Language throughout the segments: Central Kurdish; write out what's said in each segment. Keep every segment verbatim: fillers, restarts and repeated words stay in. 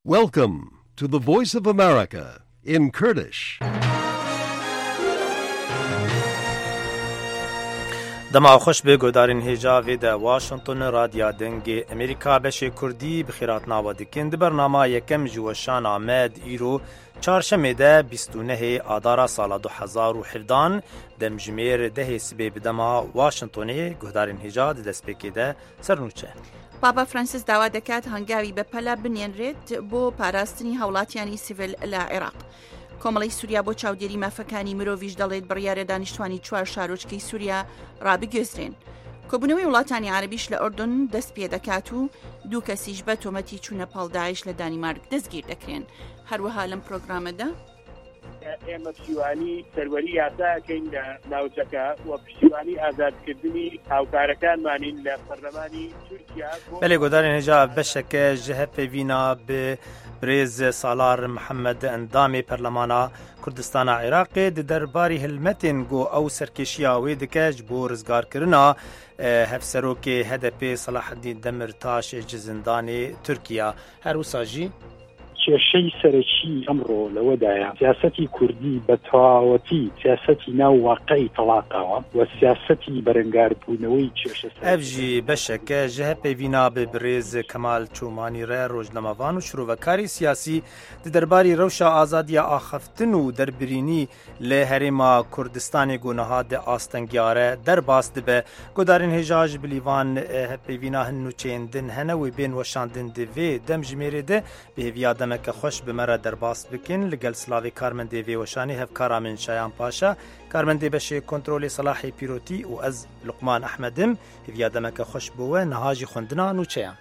Welcome to the Voice of America in Kurdish. دما خوش به گودارین هجاوی ده واشنطن رادیا دنگ امریکا بشه کردی بخیرات ناوا دکن ده برنامه یکم جوشان آمد ایرو چهارشنبه ده بیست و نه آذار سال دو هزار و هفده دم جمیر ده سبب دما واشنطن گودارین هجا ده دسپکی ده سرنوچه. پاپا فرانسیس داوا دەکات هەنگاوی بە پەلا بنێنرێت بۆ پاراستنی هاوڵاتیانی سیڤیل لە عێراق. کۆمەڵی سووریا بۆ چاودێری مافەکانی مرۆڤیش دەڵێت بڕیارە دانیشتوانی چوار شارۆچکەی سووریا ڕابگوێزرێن. کۆبوونەوەی وڵاتانی عەرەبیش لە ئوردن دەست پێ دەکات و دوو کەسیش بە تۆمەتی چوونە پاڵ داعش لە دانیمارک دەستگیر دەکرێن. هەروەها لەم پرۆگرامەدا ئێمە پشتیوانی سەروەری یاساکەین لە ناوچەکە و پشتیوانی ئازادکردنی هاوکارەکانمانین لە پەرلەمانی تورکیا. بەڵێ گۆدارین هێژا بەشەکە ji hepevîna bi Birêz Salar Mihemed endamê Perlemana Kurdistana Iraqê di derbarê hilmetên got ew serkêşiya wê dike ji bo rizgarkirina hevserokê H D P Selaheddîn Demirtaş ji zindanê Tirkiye. Her wisa jî کێشەی سەرەکی ئەمڕۆ لەوەدایە سیاسەتی کوردی بە تەواوەتی سیاسەتی ناو واقعی تەڵاقەوە و سیاسەتی بەرەنگاربوونەوەی کێشە ev jî beşeke ji hepevîna bi Birêz Kemal Çûmanî re rojnamavân û şîrovekarî siyasî di derbarê rewşa azadiya axeftin û derbirînî li Herêma Kurdistanê got de astengiya re derbas dibe. Gudarên hêja ji bilîvan hepevîna hin nûçeyên din hene wê bên weşandin di vê dem jimêrê de bi hêviya demeke xweş bi me re derbas bikin li gel Slavê Karmendê vê weşanî hevkara min Şayan Paşa, Karmendê beşê kontrolê Selahê Pîrotî û ez Luqman Ehmedim hêviya demeke xweş bo we niha jî xwendina nûçeyan.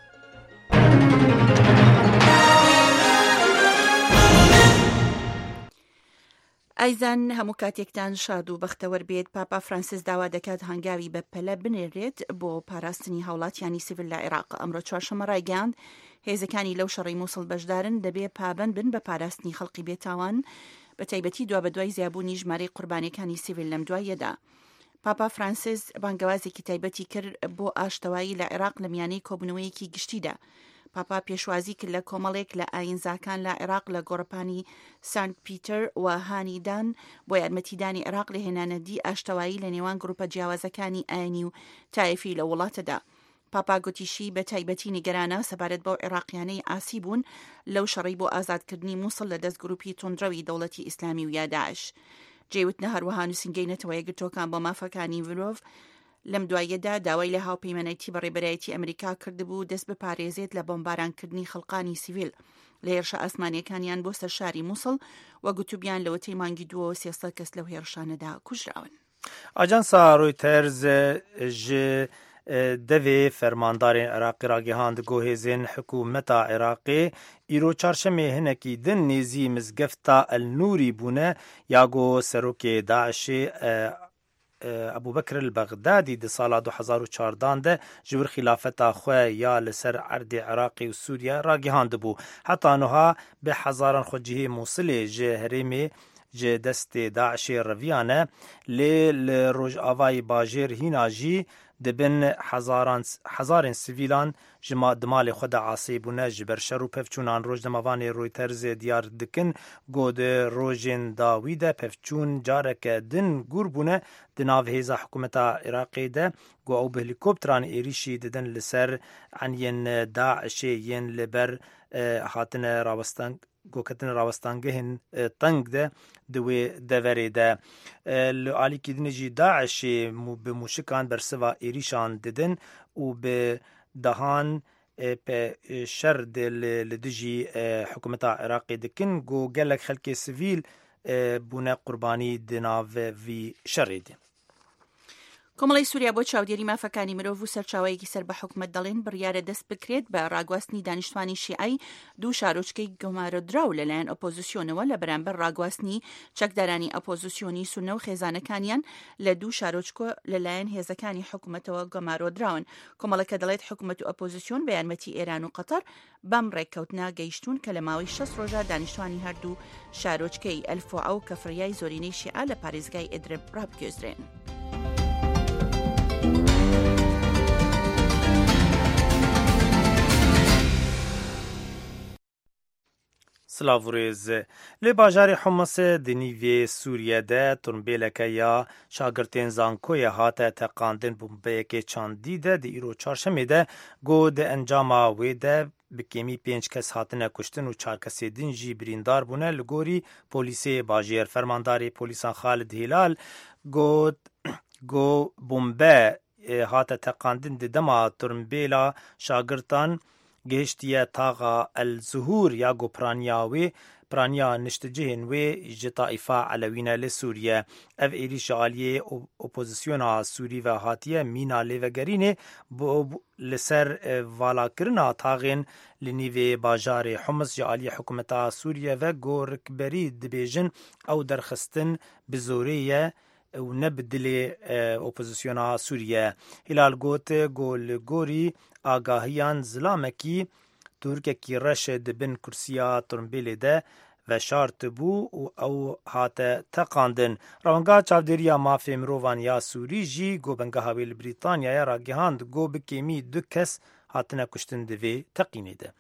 ئایزان هەموو کاتێکتان شاد و بەختەوەر بێت. پاپا فرانسیس داوا دەکات هەنگاوی بە پەلە بنێرێت بۆ پاراستنی هاوڵاتیانی سیڤیل لە عێراق. ئەمڕۆ چوارشەممە ڕایگەاند هێزەکانی لەو شەڕی مووسڵ بەشدارن دەبێ پابەند بن بە پاراستنی خەڵکی بێتاوان بە تایبەتی دوا بە دوای زیابوونی ژمارەی قوربانیەکانی سیڤیل لەم دوایەدا. پاپا فرانسیس بانگەوازێکی تایبەتی کرد بۆ ئاشتەوایی لە عێراق لە میانەی کۆبوونەوەیەکی گشتیدا. پاپا پێشوازی کرد لە کۆمەڵێک لە ئاینزاکان لە عێراق لە گۆڕپانی سانت پیتەر و هانیدان بۆ یارمەتیدانی عێراق لە هێنانەدی ئاشتەوایی لە نێوان گروپە جیاوازەکانی ئاینی و تایفی لە وڵاتەدا. پاپا گوتیشی بە تایبەتی نیگەرانە سەبارەت بۆ عێراقیانەی ئاسی بوون لەو شەڕی بۆ ئازادکردنی مووسڵ لە دەست گروپی تۆندڕەوی دەوڵەتی ئیسلامی و یا داعش. جێوتنە هەروەها نووسینگەی نەتەوە یەکگرتوەکان بۆ مافەکانی مرۆڤ لەم دوایەدا داوای لە هاوپەیمانەتی بەڕێبەرایەتی ئەمریکا کردبوو دەست بپارێزێت لە بۆمبارانکردنی خەڵقانی سیڤیل لە هێرشە ئاسمانیەکانیان بۆ سەر شاری مووسڵ و گوتوبیان لەوەتەی مانگی دووە و سێسەد کەس لەو هێرشانەدا کوژراون. ئاجانسا رویترز ji devê fermandarên Iraqê ragihand got hêzên hikûmeta Iraqê îro çarşemê hinekî din nêzî mizgefta El Nûrî bûne ya got serokê Daişê Ebu Bekr el-Baghdadî di sala du hezar û çardan de ji wir xilafeta xwe ya li ser erdê Iraqê û Sûriye ragihandibû. Heta niha bi hezaran xwe cihê Mosilê ji herêmê ji destê Daişê reviyane lê li Rojavayê bajêr hîna jî dibin hezarên sivîlan ji di malê xwe de asê bûne ji ber şer û pevçûnan. Rojnamavanê Reutersê diyar dikin got di rojên dawî de pevçûn careke din gûr bûne di nav hêza hikûmeta Iraqê de got ew bi helîkopteran êrişî didin li ser eniyên Daişê yên li ber hatine rawestan goketin rawestangehên teng de di wê deverê de. Li alîkî dinê jî Daişê bi mûşikan bersiva êrîşan didin û bi dehan şer li dijî hikûmeta Iraqê dikin got gelek xelkê sivîl bûne qurbanî di nav vî şerê de. کۆمەڵی سووریا بۆ چاودێری مافەکانی مرۆڤ و سەرچاوەیەکی سەر بە حکومەت دەڵێن بڕیارە دەست بکرێت بە ڕاگواستنی دانیشتوانی شیعی دوو شارۆچکەی گەمارەدراو لەلایەن ئۆپۆزیسیۆنەوە لە بەرامبەر ڕاگواستنی چەکدارانی ئۆپۆزیسیۆنی سونە و خێزانەکانیان لە دوو شارۆچکۆ لەلایەن هێزەکانی حکومەتەوە گەمارۆدراون. کۆمەڵەکە دەڵێت حکومەت و ئۆپۆزیسیۆن بە یارمەتی ئێران و قەتەر بەم ڕێککەوتنا گەیشتون کە لە ماوەی شەش ڕۆژە دانیشتوانی هەردوو شارۆچکەی ئەلفوعە و کەفریای زۆرینەی شیعە لە پارێزگای ئیدلب ڕابگوێزرێن. سلاوریز لی باجار حمص دنیوی سوریه ده ترنبیلکه یا شاگرتین زانکوی هاته تقاندن بومبه که چاندی ده دی ایرو چارشمی ده گو ده انجام وی ده بکیمی پنج کس هاتنه کشتن و چار کسی دین جی بریندار بونه لگوری پولیسی باجیر فرمانداری پولیسان خالد هلال گو گو بومبه هاته تقاندن ده دما ترنبیلا شاگرتان گهشتیه تاغا الزهور یا گو پرانیاوی پرانیا نشتجهن وی جطائفه علوینه لسوریه او ایری شغالیه اپوزیسیونا سوری و هاتیه مینا لیوگرینه لسر والا کرنا تاغین لنیوی باجار حمص جعالی حکومتا سوریه و گو رکبری دبیجن او درخستن بزوریه و نبدلی اپوزیسیونا سوریه هلال گوت گول گوری آگاهیان زلامکی ترکیه کی رشد بن کرسیا ترنبیل ده و شارت بو او هات تقاندن روانگا چاودریا مافی مروان یا سوری جی گو بنگه هاویل بریتانیا یا راگهاند گو بکیمی دو کس هاتنه کشتن دوی تقینی ده.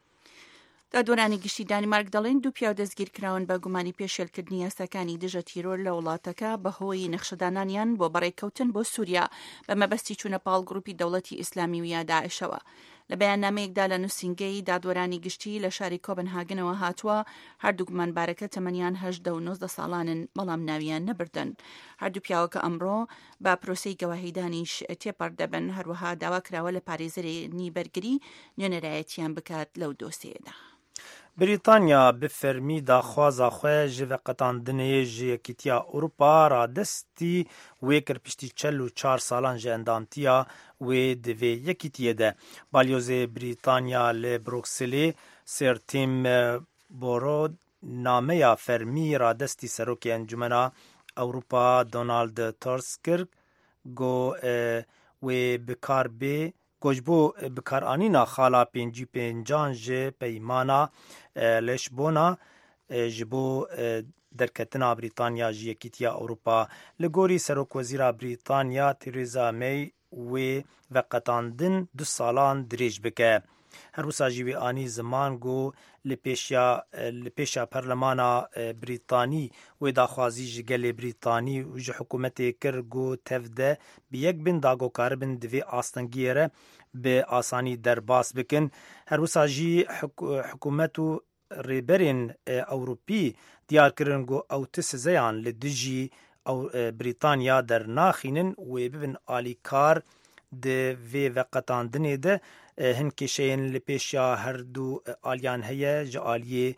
دا دورانی گشتی دانمارک دەڵێن دوو پیاو دەستگیر کراون بە گومانی پێشێلکردنی ئەستەکانی دژە تیرۆر لە وڵاتەکە بەهۆی نەخشەدانانیان بۆ بەڕێککەوتن بۆ سووریا بە مەبەستی چوونە پاڵ گروپی دەوڵەتی ئیسلامی و یا داعشەوە. لە بەیاننامەیەکدا لە نووسینگەی دادوەرانی گشتی لە شاری کۆبنهاگنەوە هاتووە هەردوو گومانبارەکە تەمەنیان هەژدە و نۆزدە ساڵانن بەڵام ناویان نەبردن. هەردوو پیاوەکە ئەمڕۆ با پرۆسەی گەواهیدانیش تێپەڕ دەبن هەروەها داوا کراوە لە پارێزەرێنی بەرگری نوێنەرایەتیان بکات لەو دۆسیەدا. بریتانیا به فرمی داخوازا خواه جوه قطاندنه جیکیتیا اروپا را دستی وی کرپشتی چل و چار سالان جه اندامتیا وی دوی یکیتیه ده. بالیوز بریتانیا لی بروکسلی سر تیم بورو نامه یا فرمی را دستی سروکی انجمنا اروپا دونالد تورسکر گو وی بکار بی گوجبو بکارانینا خالا پنجی پنجان جه پیمانا لشبونا جبو درکتنا بریتانیا جیکیتیا اروپا لگوری سروک وزیرا بریتانیا تریزا می وی وقتاندن دو سالان دریج بکه. هر وسا جیوی آنی زمان گو لپیشیا لپیشا پرلمانا بریتانی و داخوازی جگل بریتانی و جو حکومت کر گو تفده بیک بین داگو کاربن دوی آستنگیره به آسانی درباس بکن. هر وسا جی حکومتو ریبرین اوروپی دیار کرن گو او تس زیان لدجی او بریتانیا در ناخینن و ببن آلی کار ده وی وقتاندنه ده هنکی شین لپیشیا هر دو آلیان هیه جعالی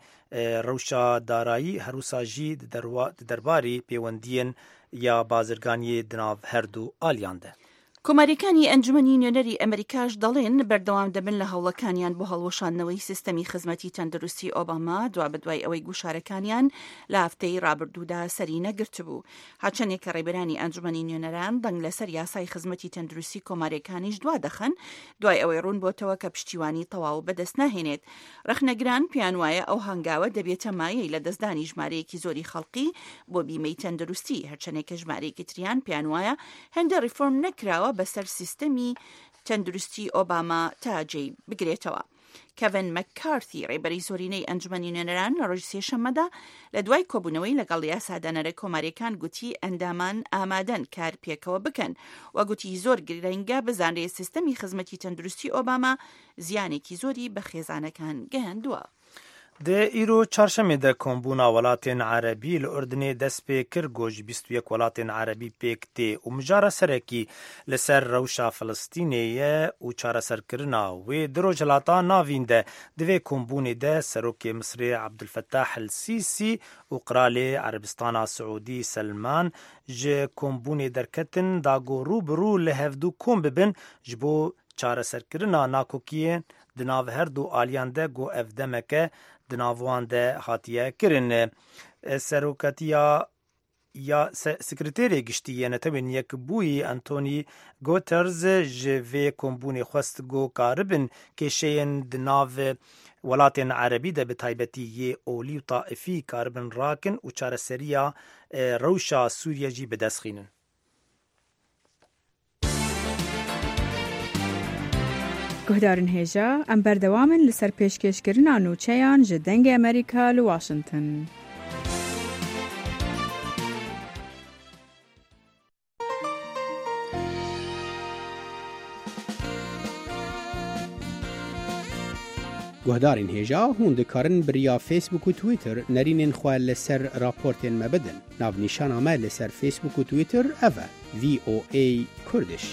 روشا دارایی هروسا جی درباری پیوندین یا بازرگانی دناو هر دو آلیان ده. کۆماریەکانی ئەنجومەنی نوێنەری ئەمریکاش دەڵێن بەردەوام دەبن لە هەوڵەکانیان بۆ هەڵوەشاندنەوەی سیستەمی خزمەتی تەندروستی ئۆباما دوا بەدوای ئەوەی گوشارەکانیان لە هەفتەی ڕابردوودا سەری نەگرت بوو. هاچەندێک کە ڕێبەرانی ئەنجومەنی نوێنەران دەنگ لەسەر یاسای خزمەتی تەندروستی کۆماریەکانیش دوا دەخەن دوای ئەوەی ڕوون بۆتەوە کە پشتیوانی تەواو بەدەست ناهێنێت. ڕەخنەگران پیان وایە ئەو هەنگاوە دەبێتە مایەی لە دەستدانی ژمارەیەکی زۆری خەڵقی بۆ بیمەی تەندروستی هەرچەندێک کە ژمارەیەکی تریان پیان وایە هێندە ریفۆرم نەکراوە بەسەر سیستەمی تەندروستی ئۆباما تا جێی بگرێتەوە. کەڤن مەککارتی ڕێبەری زۆرینەی ئەنجومەنی نوێنەران لە ڕۆژی سێشەممەدا لە دوای کۆبوونەوەی لەگەڵ یاسادانەرە کۆماریەکان گوتی ئەندامان ئامادەن کار پێکەوە بکەن و گوتی زۆر گرنگە بزانرێ سیستەمی خزمەتی تەندروستی ئۆباما زیانێکی زۆری بە خێزانەکان گەیاندووە. ده ایرو چهارشنبه ده کۆمبوونا وڵاتên عەرەبی لە ئوردنê dest pê kir goj bîst û yek welatên عەرەبî pêk tê û mijara serekî li ser rewşa Filistînê ye û çareserkirina wê di rojhilata navîn de di vê kombûnê de Serokê Misrê Abdulfettah el-Sîsî û Qiralê Erebistana Siûdî Selman ji kombûnê derketin da got rûbirû li hevdû kom bibin ji bo çareserkirina nakokiyên di nav her du aliyan de got ev demeke di nav wan de hatiye kirin. Seroketiya ya sekreterê giştî yê Netewên Yekbûyî Anthony Guterres ji vê kombûnê xwest got karibin kêşeyên di nav welatên Erebî de bi taybetî yê olî û taifî karibin rakin û çareseriya rewşa Sûriye jî bi dest xînin. گهدارن هێژە ئەم بەردەوامن لەسەر پێشکەشکردنا نوچەیان ji dengê Amerîka li Washington. گهدارین هێژا hûn dikarin biriya Facebook û Twitter nerînên xwe li ser raportên me bidin. Navnîşana me li ser Facebook û Twitter ev e V O A Kurdish.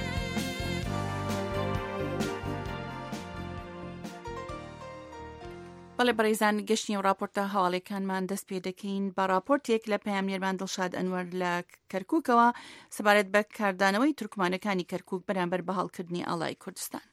بەڵێ بەڕێزان گەشتنی و راپۆرتە هەواڵێکانمان دەست پێ دەکەین بە راپۆرتێک لە پەیامنێرمان دڵشاد ئەنوەر لە کەرکووکەوە سەبارەت بە کاردانەوەی تورکمانەکانی کەرکووک بەرامبەر بەهاڵکردنی ئاڵای کوردستان.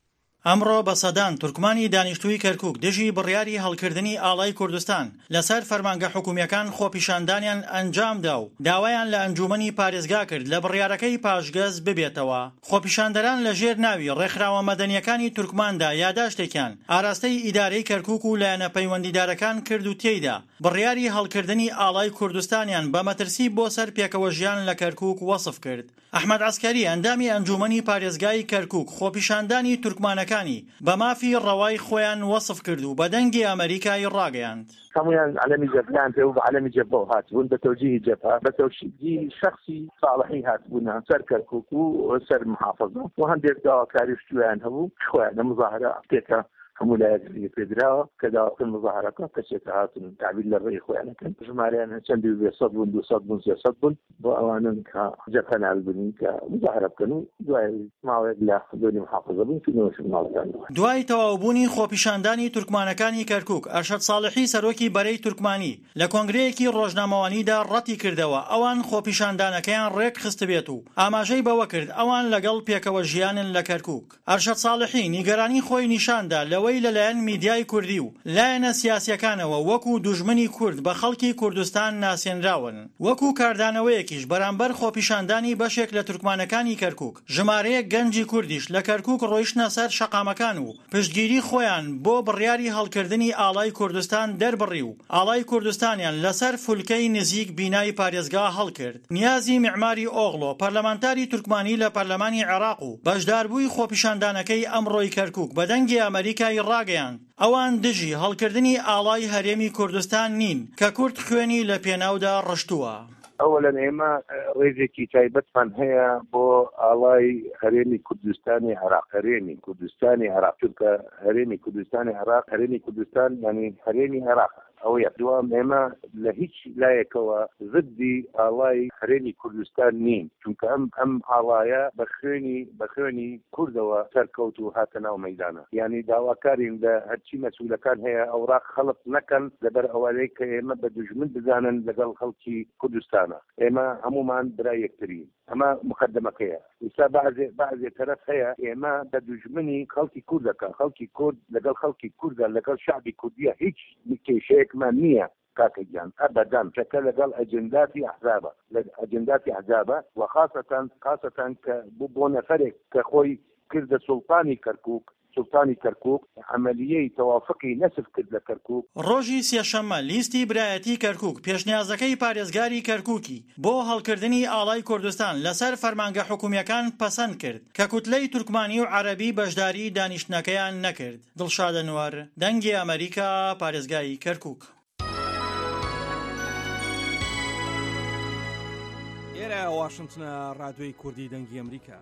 ئەمڕۆ بە سەدان تورکمانی دانیشتووی کەرکووک دژی بڕیاری هەڵکردنی ئاڵای کوردستان لەسەر فەرمانگە حکوومیەکان خۆپیشاندانیان ئەنجامدا و داوایان لە ئەنجومەنی پارێزگا کرد لە بڕیارەکەی پاشگەز ببێتەوە. خۆپیشاندەران لە ژێر ناوی ڕێکخراوە مەدەنیەکانی تورکماندا یاداشتێکیان ئاراستەی ئیدارەی کەرکووک و لایەنە پەیوەندیدارەکان کرد و تێیدا بڕیاری هەڵکردنی ئاڵای کوردستانیان بە مەترسی بۆ سەر پێکەوە ژیان لە کەرکووک وەسف کرد. ئەحمەد عەسکەری ئەندامی ئەنجومەنی پارێزگای کەرکووک خۆپیشاندانی تورکمانەکانی بە مافی ڕەوای خۆیان وەسف کرد و بە دەنگی ئەمریکای ڕاگەیاند. هەمویان عەلەمی جەبهەیان پێ و بە عەلەمی جەبهە هاتبوون بە تەوجیهی جەبهە بە تەوجیهی شەخسی ساڵحی هاتبوونە سەر کەرکووک و سەر محافظە و هەندێک داواکاریش تویان هەبوو خۆیان لە مزاهرە پێکە هەموو لایەکی پێدراوە کە داواکردن مزاهرەکە کەسێکە هاتن تعبیر لە ڕێی خۆیانەکەن ژمارەیان چەندی بێ سەد بوون دو سەد بوون سێ سەد بوون بۆ ئەوانن کە جەبهە نالبوونین کە مزاهرە بکەن و دوای ماوەیەک لە دۆنی محافظە بوون فیلمەوەشن ماڵەکان. دوای تەواوبوونی خۆپیشاندانی تورکمانەکانی کەرکووک ئەرشەد ساڵحی سەرۆکی بەرەی تورکمانی لە کۆنگرەیەکی ڕۆژنامەوانیدا ڕەتی کردەوە ئەوان خۆپیشاندانەکەیان ڕێک خست بێت و ئاماژەی بەوە کرد ئەوان لەگەڵ پێکەوە ژیانن لە کەرکووک. ئەرشەد ساڵحی نیگەرانی خۆی نیشاندا لەوەی لەلایەن میدیای کوردی و لایەنە سیاسیەکانەوە وەکو دوژمنی کورد بە خەڵکی کوردستان ناسێنراون. وەکو کاردانەوەیەکیش بەرامبەر خۆپیشاندانی بەشێک لە تورکمانەکانی کەرکووک ژمارەیەک گەنجی کوردیش لە کەرکووک ڕۆیشتنە سەر شەقامەکان و پشتگیری خۆیان بۆ بڕیاری هەڵکردنی ئاڵای کوردستان دەربڕی و ئاڵای کوردستانیان لەسەر فولکەی نزیک بینای پارێزگا هەڵکرد. نیازی معماری ئۆغڵۆ پەرلەمانتاری تورکمانی لە پەرلەمانی عێراق و بەشداربووی خۆپیشاندانەکەی ئەمڕۆی کەرکووک بە دەنگی ئەمریکای ڕاگەیاند ئەوان دژی هەڵکردنی ئاڵای هەرێمی کوردستان نین کە کورد خوێنی لە پێناودا ڕشتووە. ئەوەلەن ئێمە ڕێزێکی تایبەتمان هەیە بۆ ئاڵای هەرێمی کوردستانی عێراق هەرێمی کوردستانی عێراق چونکە هەرێمی کوردستانی عێراق هەرێمی کوردستان یعنی هەرێمی عێراق ئەوەی دوام ئێمە لە هیچ لایەکەوە ضدی ئاڵای هەرێمی کوردستان نین چونکە ئەم ئەم ئاڵایە بە خوێنی بە خوێنی کوردەوە سەرکەوت و هاتە ناو مەیدانە یعنی داواکارین لە هەرچی مەسئولەکان هەیە ئەوراق خەڵق نەکەن لەبەر ئەوەی کە ئێمە بە دوژمن بزانن لەگەڵ خەڵکی کوردستانە ئێمە هەمومان برای یەکترین ئەمە مقدمەکەیە ئێستا بەعزێ بەعزێ تەرەف هەیە ئێمە بە دوژمنی خەڵکی کوردەکە خەڵکی کورد لەگەڵ خەڵکی کوردە لەگەڵ شعبی کوردیە هیچ کێشەیەکمان نییە کاکەگیان ئەبەدان چەکە لەگەڵ ئەجنداتی ئەحزابە لە ئەجنداتی ئەحزابە و خاصەتەن خاصەتەن کە بوو بۆ نەفەرێک کە خۆی کردە سوڵتانی کەرکووک سوڵتانی کەرکووک عملیەی تەوافقی نەسف کرد لە کەرکووک. ڕۆژی سێشەممە لیستی برایەتی کەرکووک پێشنیازەکەی پارێزگاری کەرکووکی بۆ هەڵکردنی ئاڵای کوردستان لەسەر فەرمانگە حکوومیەکان پەسەند کرد کە کوتلەی تورکمانی و عەرەبی بەشداری دانیشتنەکەیان نەکرد. دڵشاد ئەنوەر دەنگی ئەمریکا پارێزگای کەرکووک. ئێرە واشنگتنە ڕادیۆی کوردی دەنگی ئەمریکا.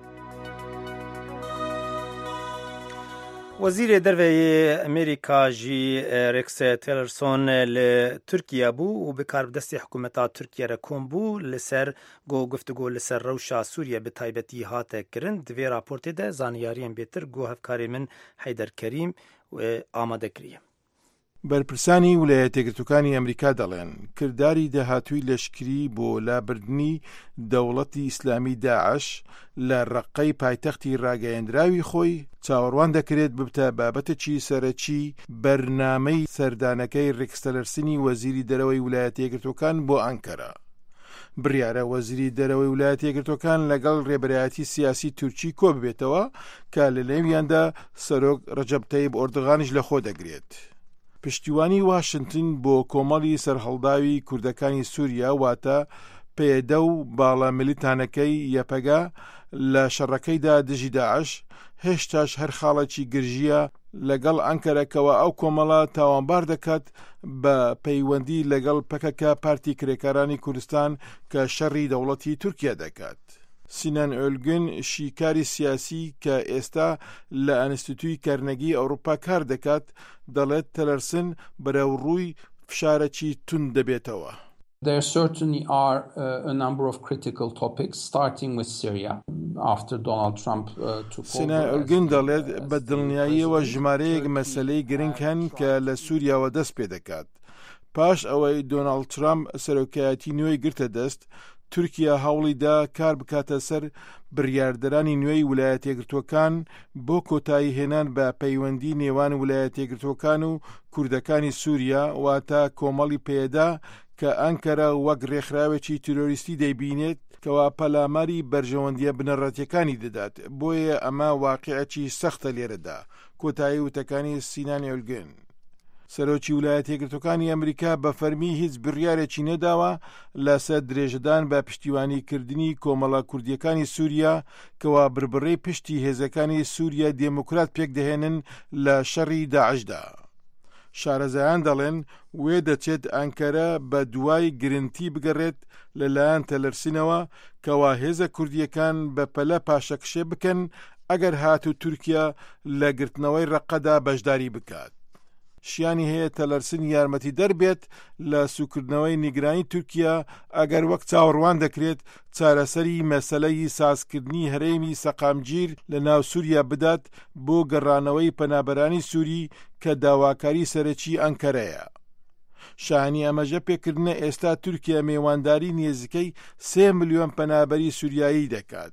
وەزیرێ دەرەوەی ئەمریکا ژی ڕێکس تیلەرسۆن لە تورکیا بوو و بەکاربدەستی حکوومەتا تورکیا رە کۆم بوو لەسەر گۆ گفتوگۆ لەسەر ڕەوشا سووریا بە تایبەتی هاتە کردن دوێ راپۆرتێدا زانیاریان بێتر گۆ هەفکارێ من حەیدەر کەریم ئامادەکریە. بەرپرسانی ویلایەتە یەکگرتووەکانی ئەمریکا دەڵێن کردداری داهاتووی لەشکری بۆ لابردنی دەوڵەتی ئیسلامی داعش لە ڕقەی پایتەختی ڕاگەیەندراوی خۆی چاوەڕوان دەکرێت ببتە بابەتێکی سەرەکی بەرنامەی سەردانەکەی ڕێکس تیلەرسۆنی وەزیری دەرەوەی ویلایەتە یەکگرتووەکان بۆ ئەنکەرە. بڕیارە وەزیری دەرەوەی ویلایەتە یەکگرتووەکان لەگەڵ ڕێبەرایەتی سیاسی تورکی کۆ ببێتەوە کە لە نێویاندا سەرۆک ڕەجەب تەیب ئۆردۆغانیش لەخۆ دەگرێت. پشتیوانی واشنگتن بۆ کۆمەڵی سەرهەڵداوی کوردەکانی سووریا واتە پێدە و باڵا ملیتانەکەی یەپەگا لە شەڕەکەیدا دژی داعش هێشتاش هەر خاڵێکی گرژیە لەگەڵ ئەنکەرەکەوە ئەو کۆمەڵە تاوانبار دەکات بە پەیوەندی لەگەڵ پەکەکە پارتی کرێکارانی کوردستان کە شەڕی دەوڵەتی تورکیا دەکات. سینان ئۆلگن شیکاری سیاسی کە ئێستا لە ئەنستیتوی کارنەگی ئەوروپا کار دەکات دەڵێت تەلەرسن بەرەو ڕووی فشارەکی تون دەبێتەوە. There certainly are uh, a number of critical topics, starting with Syria, after Donald Trump uh, took over. سینا ئۆلگن دەڵێت بە دڵنیاییەوە ژمارەیەک مەسەلەی گرنگ هەن کە لە سووریاوە دەست پێ دەکات. پاش ئەوەی دۆناڵد ترامپ سەرۆکایەتی نوێی گرتە دەست، تورکیا هەوڵیدا کار بکاتە سەر بڕیاردەرانی نوێی ویلایەتە یەکگرتووەکان بۆ کۆتایی هێنان بە پەیوەندی نێوان ویلایەتە یەکگرتووەکان و کوردەکانی سووریا واتە کۆمەڵی پێدا کە ئەنکەرە وەک ڕێکخراوێکی تیرۆریستی دەیبینێت کەوا پەلاماری بەرژەوەندیە بنەڕەتیەکانی دەدات. بۆیە ئەمە واقعەکی سەختە لێرەدا. کۆتایی وتەکانی سینان ئۆلگن. سەرۆکی ویلایەتە یەکگرتووەکانی ئەمریکا بە فەرمی هیچ بڕیارێکی نەداوە لەسەر درێژەدان بە پشتیوانیکردنی کۆمەڵە کوردیەکانی سووریا کەوا بربڕەی پشتی هێزەکانی سووریا دێموکرات پێک دەهێنن لە شەڕی داعشدا. شارەزایان دەڵێن وێ دەچێت ئەنکەرە بە دوای گرنتی بگەڕێت لەلایەن تەلەرسینەوە کەوا هێزە کوردیەکان بە پەلە پاشەکشێ بکەن ئەگەر هاتو تورکیا لە گرتنەوەی ڕەقەدا بەشداری بکات. شیانی هەیە تەلەرسن یارمەتی دەربێت لە سوکردنەوەی نیگرانی تورکیا ئەگەر وەک چاوەڕوان دەکرێت چارەسەری مەسەلەی سازکردنی هەرێمی سەقامگیر لە ناو سووریا بدات بۆ گەڕانەوەی پەنابەرانی سووری کە داواکاری سەرەکی ئەنکەرەیە. شانی ئەمەژە پێکردنە ئێستا تورکیا میێوانداری نێزیکەی سێ ملیۆن پەنابەری سووریایی دەکات.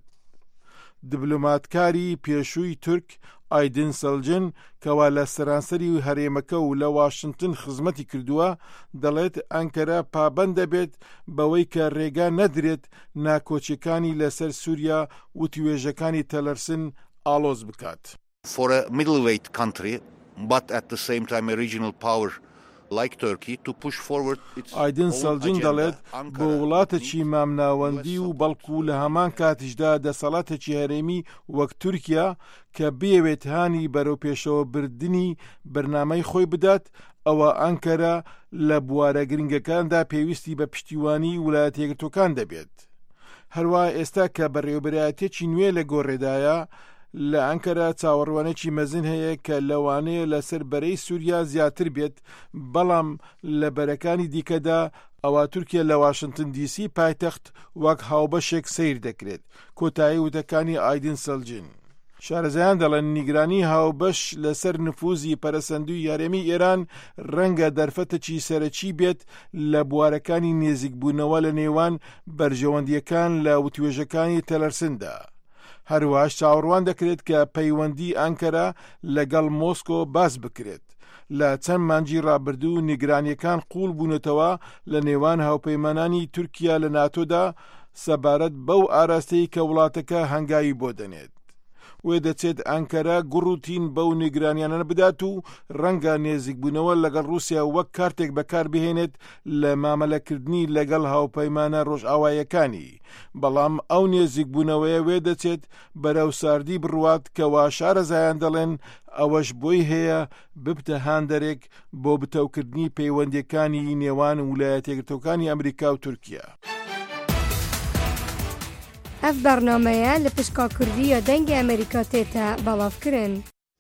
دیبلۆماتکاری پێشووی تورک ئایدن سەلجن کەوا لە سەرانسەری هەرێمەکە و لە واشنگتن خزمەتی کردووە دەڵێت ئەنکەرە پابەند دەبێت بەوەی کە ڕێگا نەدرێت ناکۆچیەکانی لەسەر سووریا و توێژەکانی تەلەرسن ئالۆز بکات. For a middleweight country, but at the same time a regional power like Turkey to push forward its ئایدن سەلجن دەڵێت بۆ وڵاتێکی مامناوەندی و بەڵکو لە هەمان کاتیشدا دەسەڵاتێکی هەرێمی وەک تورکیا کە بێوێت هانی بەرەو پێشەوە بردننی بەرنامەی خۆی بدات ئەوە ئەنکەرە لە بوارە گرنگەکاندا پێویستی بە پشتیوانی ویلایەتە یەکگرتووەکان دەبێت. هەروە ئێستا کە بەڕێوەبەرایەتێکی نوێ لە گۆڕێدایە لە ئەنکەرە چاوەڕوانێکی مەزن هەیە کە لەوانەیە لەسەر بەرەی سووریا زیاتر بێت بەڵام لە بەرەکانی دیکەدا ئەوە تورکیا لە واشنگتن دیسی پایتەخت وەک هاوبەشێک سیر دەکرێت. کۆتایی وتەکانی ئایدن سەلجن. شارەزایان دەڵێن نیگرانی هاوبەش لەسەر نفوزی پەرەسەندوی یارێمی ئێران ڕەنگە دەرفەتێکی سەرەکی بێت لە بوارەکانی نێزیکبوونەوە لە نێوان بەرژەوەندیەکان لە وتوێژەکانی تەلەرسندا. هەروەش چاوەڕوان دەکرێت کە پەیوەندی ئەنکەرە لەگەڵ مۆسکۆ باس بکرێت. لە چەند مانجی ڕابردوو نیگرانیەکان قوڵ بوونەتەوە لە نێوان هاوپەیمانانی تورکیا لە ناتۆدا سەبارەت بەو ئاراستەی کە وڵاتەکە هەنگاوی بۆ دەنێت. وێ دەچێت ئەنکەرە گوڕوتین بەو نیگرانیانە بدات و ڕەنگە نێزیکبوونەوە لەگەڵ رووسیا وەک کارتێک بەکار بهێنێت لە مامەلەکردنی لەگەڵ هاوپەیمانە ڕۆژئاوایەکانی. بەڵام ئەو نێزیکبوونەوەیە وێ دەچێت بەرەو ساردی بڕوات کەوا شارەزایان دەڵێن ئەوەش بۆی هەیە ببتە هاندەرێک بۆ بتەوکردنی پەیوەندیەکانی نێوان ویلایەتە یەکگرتووەکانی ئەمریکا و تورکیا. ئەف بەرنامەیە لە پشکا کوردیە دەنگی ئەمریکا تێتە بەڵاوکردن.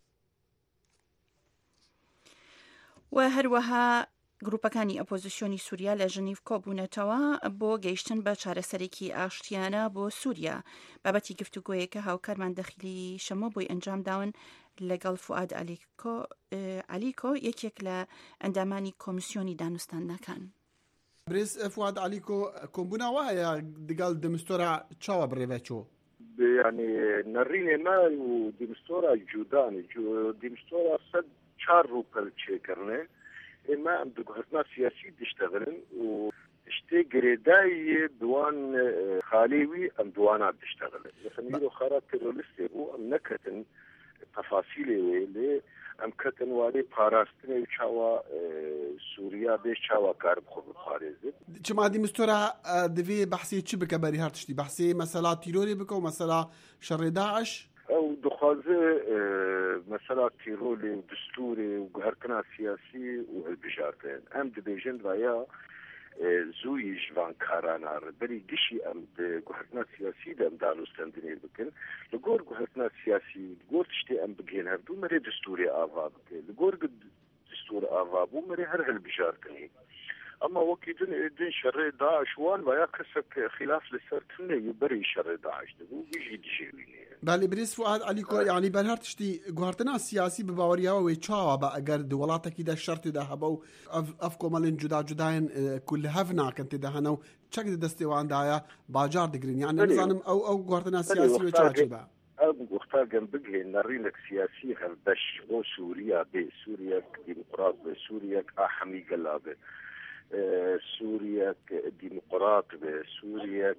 و هەروەها گروپەکانی ئۆپۆزیسیۆنی سووریا لە ژنیڤ کۆبوونەتەوە بۆ گەیشتن بە چارەسەرێکی ئاشتیانە بۆ سووریا. بابەتی گفتوگۆیەکە هاوکارمان دەخیلی شەمە بۆی ئەنجام داون لەگەڵ فواد عەلیکۆ یەکێک لە ئەندامانی کۆمیسیۆنی دانوستاندنەکان. برێز فواد عەلیکۆ کۆمبوونا وایە دەگەڵ دمستۆرە چاوە بڕێڤەچۆ يعني نريني مال ودمستورة جوداني جو دمستورة صد چار روبل چيكرنه اما ام دقهتنا سياسي دشتغلن و اشتي قريداي دوان خاليوي ام دوانات دشتغلن مثلا يرو خارات تيروليستي و ام نكتن تفاصيل ويلي ام كتنواري باراستني وشاوا سوريا بيش شاوا كارب خو بخارزه چما دي مستورا دفي بحثي چي بك بري هرتشتي بحثي مثلا تيروري بكو مثلا شر داعش او دخوازه مثلا تيرولي ودستوري وهركنا سياسي والبجارتين ام دبيجن رايا زوی جوان کارانار بری دشی ام گوهرتنا سیاسی دم دانستن دنیر بکن لگور گوهرتنا سیاسی لگور تشتی ام بگین هردو مری دستوری آوا بکن لگور دستور آوا بو مری هر هل بشار کنی اما وکی دن دن شر داعش وان ویا کسک خلاف لسر تنه یبری شر داعش دو بیجی دیجیوینی بله بريس فؤاد عليكو يعني بل هرتشتي گوهرتنا سياسي بباوريا ويتشاوا با اگر دولاتك دا شرط دا هبو افكو مالين جدا جداين كل هفنا كنت دا هنو چك دستي وان دايا باجار دگرين يعني نظام او او گوهرتنا سياسي ويتشاوا با او وقتا جنبغي نرينك سياسي هردش او سوريا بي سوريا ديمقراط بي سوريا احمي قلابه سوريا ديمقراط بي سوريا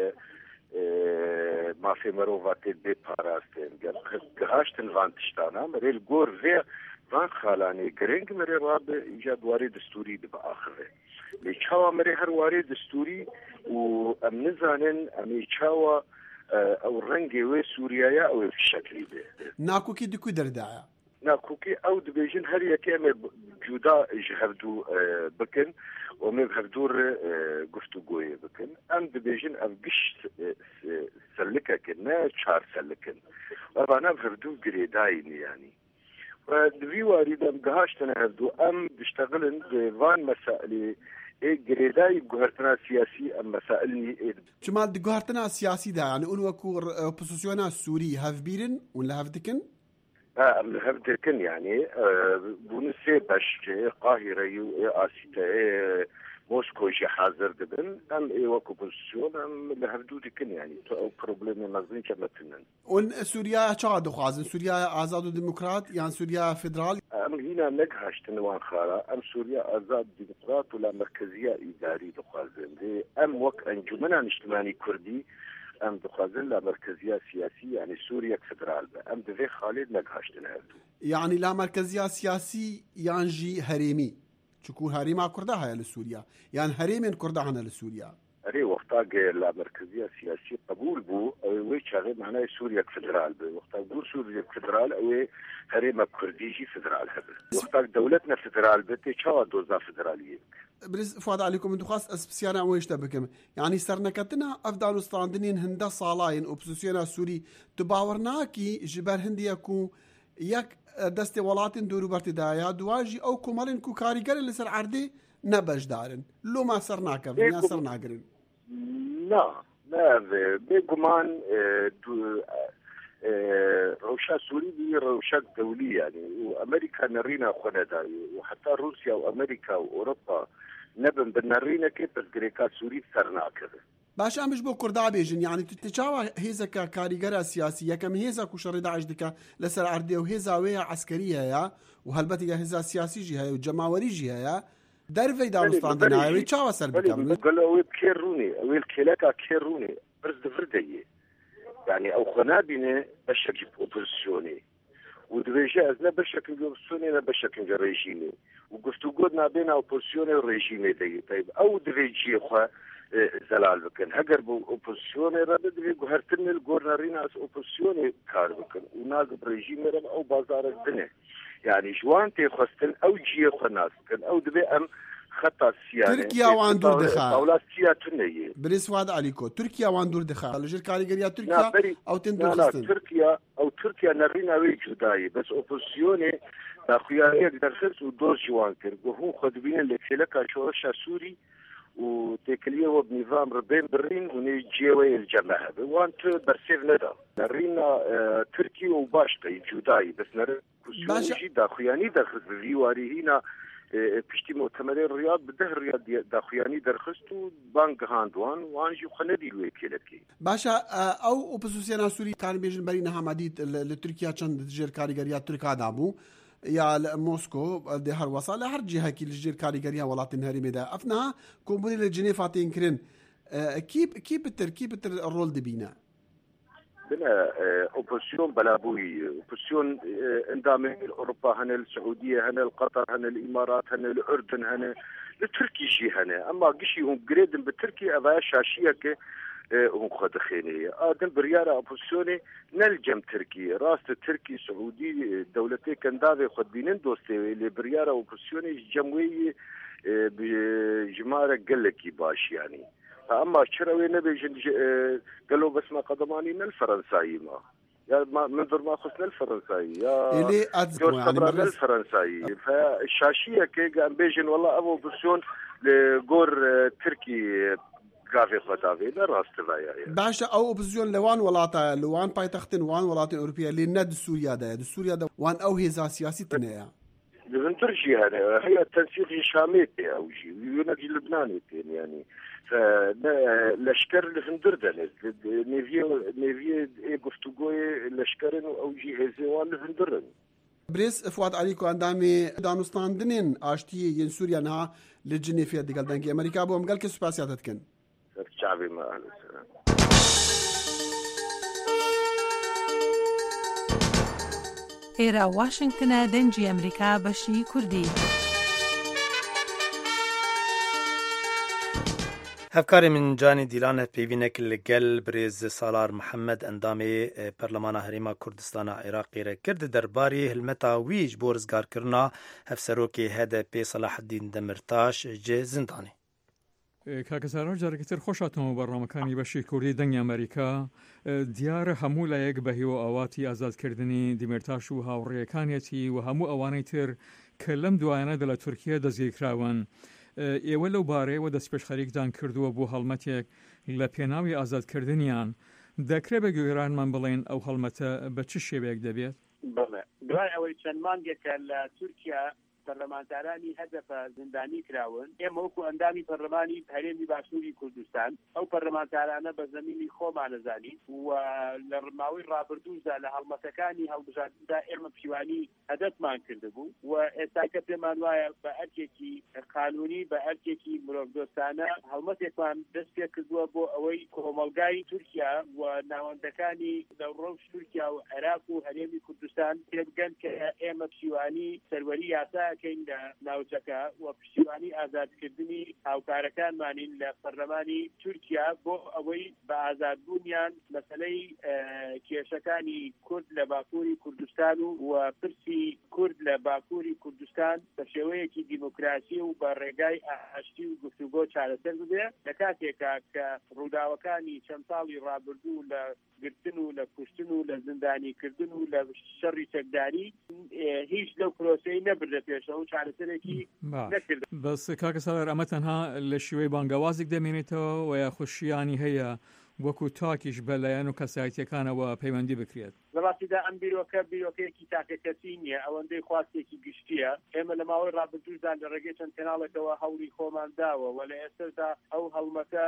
ما في مروفات بي باراستين گهاشتن وانتشتانا مري الگور في وان خالاني گرنگ مري راب ایجاد واري دستوري دي باخره ليچاوا مري هر واري دستوري و ام نزانن ام يچاوا او رنگي و سوريا او في شكل دي ناكوكي دكو دردايا ناكوكي او دبيجن هر يكيم جودا جهردو بكن ومن هردور گفتگوی بکن ام دبیجن ام گشت سلکه کنه چهار سلکن و بانا هردو گریداینی یعنی و دوی واریدم گهاشتن هردو ام بشتغلن وان مسائلی ای گریدای گوهرتنا سیاسی ام مسائلنی اید چما دی گوهرتنا سیاسی دا يعني اون وكو اپوزيسيونا سوري هاف بيرن ولا هاف دكن اه ام هاف دكن يعني بونسي باش قاهره يو اسيتا موسكو شي حاضر دبن ام اي وكو بوزيسيون ام لهردودي كن يعني تو بروبليم مازن كمتنن ون سوريا تشاد خوازن سوريا آزاد ديمقراط يعني سوريا فيدرال ام هنا نجهشتن وان خارا ام سوريا آزاد ديمقراط ولا مركزيه اداري دخوازن دي ام وك انجمنا اجتماعي كردي ام دخوازن لا مركزيه سياسي يعني سوريا فيدرال ام دفي خالد نجهشتن هردو يعني لا مركزيه سياسي يانجي هريمي چکو هریما کرده های لسوریا یعنی هریم کرده هنه لسوریا اری وقتا لا مرکزیه سیاسی قبول بو او چاغه معنی سوریا فدرال بو وقتا بو سوریا فدرال او هریم کردیجی فدرال هبه وقتا دولتنا فدرال بته چا دوزا فدرالیه برز فؤاد عليكم من دخاص اسبسيانا ويش تبكم يعني سرنكتنا افضل استراندنين هندا صالاين اوبوزيسيونا سوري تباورناكي جبر هنديكو يك دست ولاتن دورو برتدايا دواجي او كمالين كو كاريگر اللي سر عردي نبش دارن لو ما سرناك بنيا سرناقرن لا لا بيقمان روشا سوري دي روشا دولية يعني وامريكا نرينا خندا وحتى روسيا وامريكا واوروبا نبن بنرينا كيف الجريكات سوري سرناك باش ام بو كردا بيجن يعني تتجاوا هيزا كاريگر سياسيه كم هيزا كو شر داعش دكا لسر عردي وهيزا ويا عسكريه يا وهلبتي هيزا سياسي جهه وجماوري جهه درفي دارستاندنا وي تشاوا سر بكم قالوا كيروني ويل كيلكا كيروني برز فردي يعني او خنابينه بشكل اوبوزيسيوني ودريجه ازنا بشكل اوبوزيسيوني بشكل ريجيمي وقفتو قدنا بين اوبوزيسيوني وريجيمي دي طيب او دريجي خو زلال بكن هجر بو اوبوزيسيون رد دي گهرتن الگورنرين اس اوبوزيسيون كار بكن وناز بريجيم رم او بازار الدنيا يعني جوان تي خستن او جي خناس كن او دبي ام خطا سياسي تركيا وان دور دخا دولات سياسيه بريس واد عليكو تركيا وان دور دخا لجر كاريگريا تركيا او تندور خستن تركيا او تركيا نرينا وي جداي بس اوبوزيسيون داخليه درسس ودور جوان كر هو خدبين اللي كلكا شورش سوري وتكليه بنظام ربين برين ونجيوي الجماعة وانت برسيف ندى نرينا اه تركي وباشتي جوداي بس نرى كسوجي داخياني داخل الريواري هنا اه بشتي مؤتمرين الرياض بده الرياض داخياني درخستو بانك هاندوان وانجي خندي الوكيلكي باشا اه او اوبوزيسيون سوري كان بيجن برينا حماديت لتركيا چند جير كاريگريا تركا دابو يا موسكو دي هر وصل هر جهه كي الجير كاريگريا ولاتن هرمي دا افنها كومبوني لجنيفا تنكرن كيب كيب التركيب الرول دي بينا بنا اوبوزيسيون بلابوي اوبوزيسيون اندامي اوروبا هنا السعوديه هنا القطر هنا الامارات هنا الاردن هنا التركي شي هنا اما قشي هم قريدن بالتركي ابا شاشيه كي هم خدخيني ادم برياره اوبوزيسيوني نلجم تركي راس تركي سعودي دولتي كندافي خدينين دوستي اللي برياره اوبوزيسيوني جموي بجماره قلكي باش يعني اما شروي نبي قالوا بس ما قدماني من الفرنساي ما يا ما منظر ما خصنا الفرنساي يا اللي جورج يعني الفرنساي فالشاشيه كي قام بيجن والله ابو بسون لجور تركي كافي خطافي لا راس تبايا باشا او اوبوزيسيون لوان ولاتا لوان بايتختن وان ولاتا اوروبيه اللي ند سوريا ده سوريا ده وان او هيزا سياسي تنيا بنترجي هذا هي التنسيق الشاميتي او شيء يونجي لبناني يعني فلشكر لفندردن نيفي نيفي گفتگوی لشکرن او جی هزوان لفندردن بريس فواد عليكو اندامي دانستاندنين اشتي ين سوريا نا لجنيفيا ديقال دنگي امريكا بو مقال كي سباسياتت كن شعبي ما اهل السلام هێرا واشنگتنە دەنجی ئەمریکا بەشی کوردی. هفکاری من جانی دیلانه پیوینک لگل بریز سالار محمد اندامی پرلمان هریما کردستان عراقی را کرد درباری هلمتا ویج بورزگار کرنا هفسروکی هده پی صلاح الدین دمرتاش جه زندانی. کاکەسارۆ جارێکتر خۆشاتەوە بەڕامەکانی بەشی کوردی دەنگی ئەمریکا دیارە هەموو لایەک بەهیوە ئاواتی ئازادکردنی دیمێرتاش و هاوڕێیەکانێتی و هەموو ئەوانەی تر کە لەم دوایانەدا لە تورکیا دەستگیرکراون. ئێوە لەو بارەیەوە دەست پێشخەریکدان کردووە بۆ هەڵمەتێک لە پێناوی ئازادکردنیان دەکرێت بە گوێرانمان بڵێن ئەو هەڵمەتە بە چ شێوەیەک دەبێت؟ بەڵێ دوای ئەوەی چەند مانگێکە لە تورکیا پەرلەمانتارانی هەدەفە زیندانی کراون ئێمە وەکو ئەندامی پەرلەمانی هەرێمی باشووری کوردستان ئەو پەرلەمانتارانە بە زەمینی خۆمانەزانی و لە ڕماوەی ڕابردوودا لە هەڵمەتەکانی هەڵبژاردندا ئێمە پشیوانی هەدەفمان کردبوو و ئێستاکە پێمان وایە بە ئەرکێکی قانونی بە ئەرکێکی مرۆڤدۆستانە هەڵمەتێکمان دەست پێ کردووە بۆ ئەوەی کۆمەڵگای تورکیا و ناوەندەکانی لە ڕۆژ تورکیا و عێراق و هەرێمی کوردستان پێبگەن کە ئێمە پشیوانی سەروەری یاسا کەین لە ناوچەکە و پشتیوانی ئازادکردنی هاوکارەکانمانین لە پەرلەمانی تورکیا بۆ ئەوەی بە ئازادبوونیان مەسەلەی کێشەکانی کورد لە باکووری کوردستان و پرسی کورد لە باکووری کوردستان بە شێوەیەکی دیموکراسی و بە ڕێگای ئاشتی و گفتوگۆ چارەسەر ببێ لە کاتێکا کە ڕووداوەکانی چەند ساڵی ڕابردوو لە گرتن و لە کوشتن و لە زیندانیکردن و لە شەڕی چەکداری هیچ لەو پرۆسەی نەبردە پێشەوە چارەسەرێکی نەکرد. بەس کاکەسەر ئەمە تەنها لە شێوەی بانگەوازێک دەمێنێتەوە و یا خوشیانی هەیە وەکو تاکیش بەلایەن و کەسایەتیەکانەوە پەیوەندی بکرێت. لەڕاستیدا ئەم بیرۆکە بیرۆکەیەکی تاکەکەسی نییە ئەوەندەی خواستێکی گشتیە ئێمە لە ماوەی ڕابردوودا لە ڕێگەی چەند کەناڵێکەوە هەوڵی خۆمان داوە و لە ئێستادا ئەو هەڵمەتە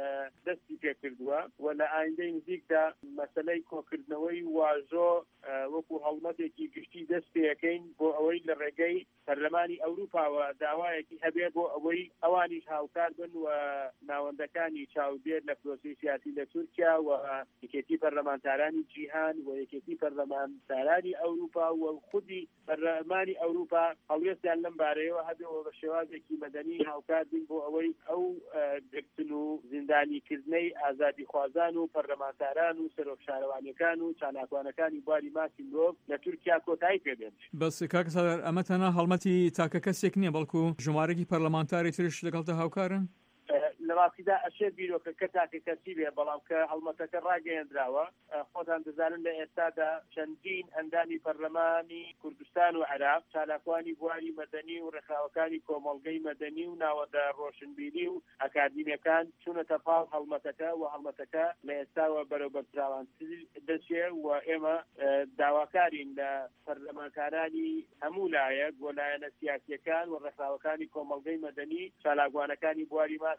دەستی پێ کردووە و لە ئایندەی نزیکدا مەسەلەی کۆکردنەوەی واژۆ وەکو هەڵمەتێکی گشتی دەست پێەکەین بۆ ئەوەی لە ڕێگەی پەرلەمانی ئەوروپاوە داوایەکی هەبێت بۆ ئەوەی ئەوانیش هاوکار بن و ناوەندەکانی چاودێر لە پرۆسی سیاسی لە تورکیا و یەکێتی پەرلەمانتارانی جیهان و یەکێتی پەرلەمانتارانی ئەوروپا و خودی پەرلەمانی ئەوروپا هەڵوێستیان لەم بارەیەوە هەبێەوە بە شێوازێکی مەدەنی هاوکار بین بۆ ئەوەی ئەو گرتن و زیندانیکردنەی ئازادی خوازان و پەرلەمانتاران و سەرۆک شارەوانیەکان و چاناکوانەکانی بواری ماسی مرۆڤ لە تورکیا کۆتایی پێبێن. بەس کاکەسەر ئەمە تەنها هەڵمەتی تاکە کەسێک نییە بەڵکو ژمارەی پەرلەمانتاری ترش لەگەڵتە هاوکارن؟ لە ڕاستیدا ئەشێ بیرۆکەکە تاکەکەسی بێ بەڵام کە هەڵمەتەکە ڕاگەیەندراوە خۆتان دەزانن لە ئێستادا چەندین ئەندامی پەرلەمانی کوردستان و عێراق چالاکوانی بواری مەدەنی و ڕێکخراوەکانی کۆمەڵگەی مەدەنی و ناوەندە ڕۆشنبیری و ئەکادیمیەکان چوونەتە پاڵ هەڵمەتەکە و هەڵمەتەکە لە ئێستاوە بەرەوبەرپراوانتر دەچێ و ئێمە داواکارین لە پەرلەمانتارانی هەموو لایەک بۆ لایەنە سیاسیەکان و ڕێکخراوەکانی کۆمەڵگەی مەدەنی چالاکوانەکانی بواری ماسی مرۆڤ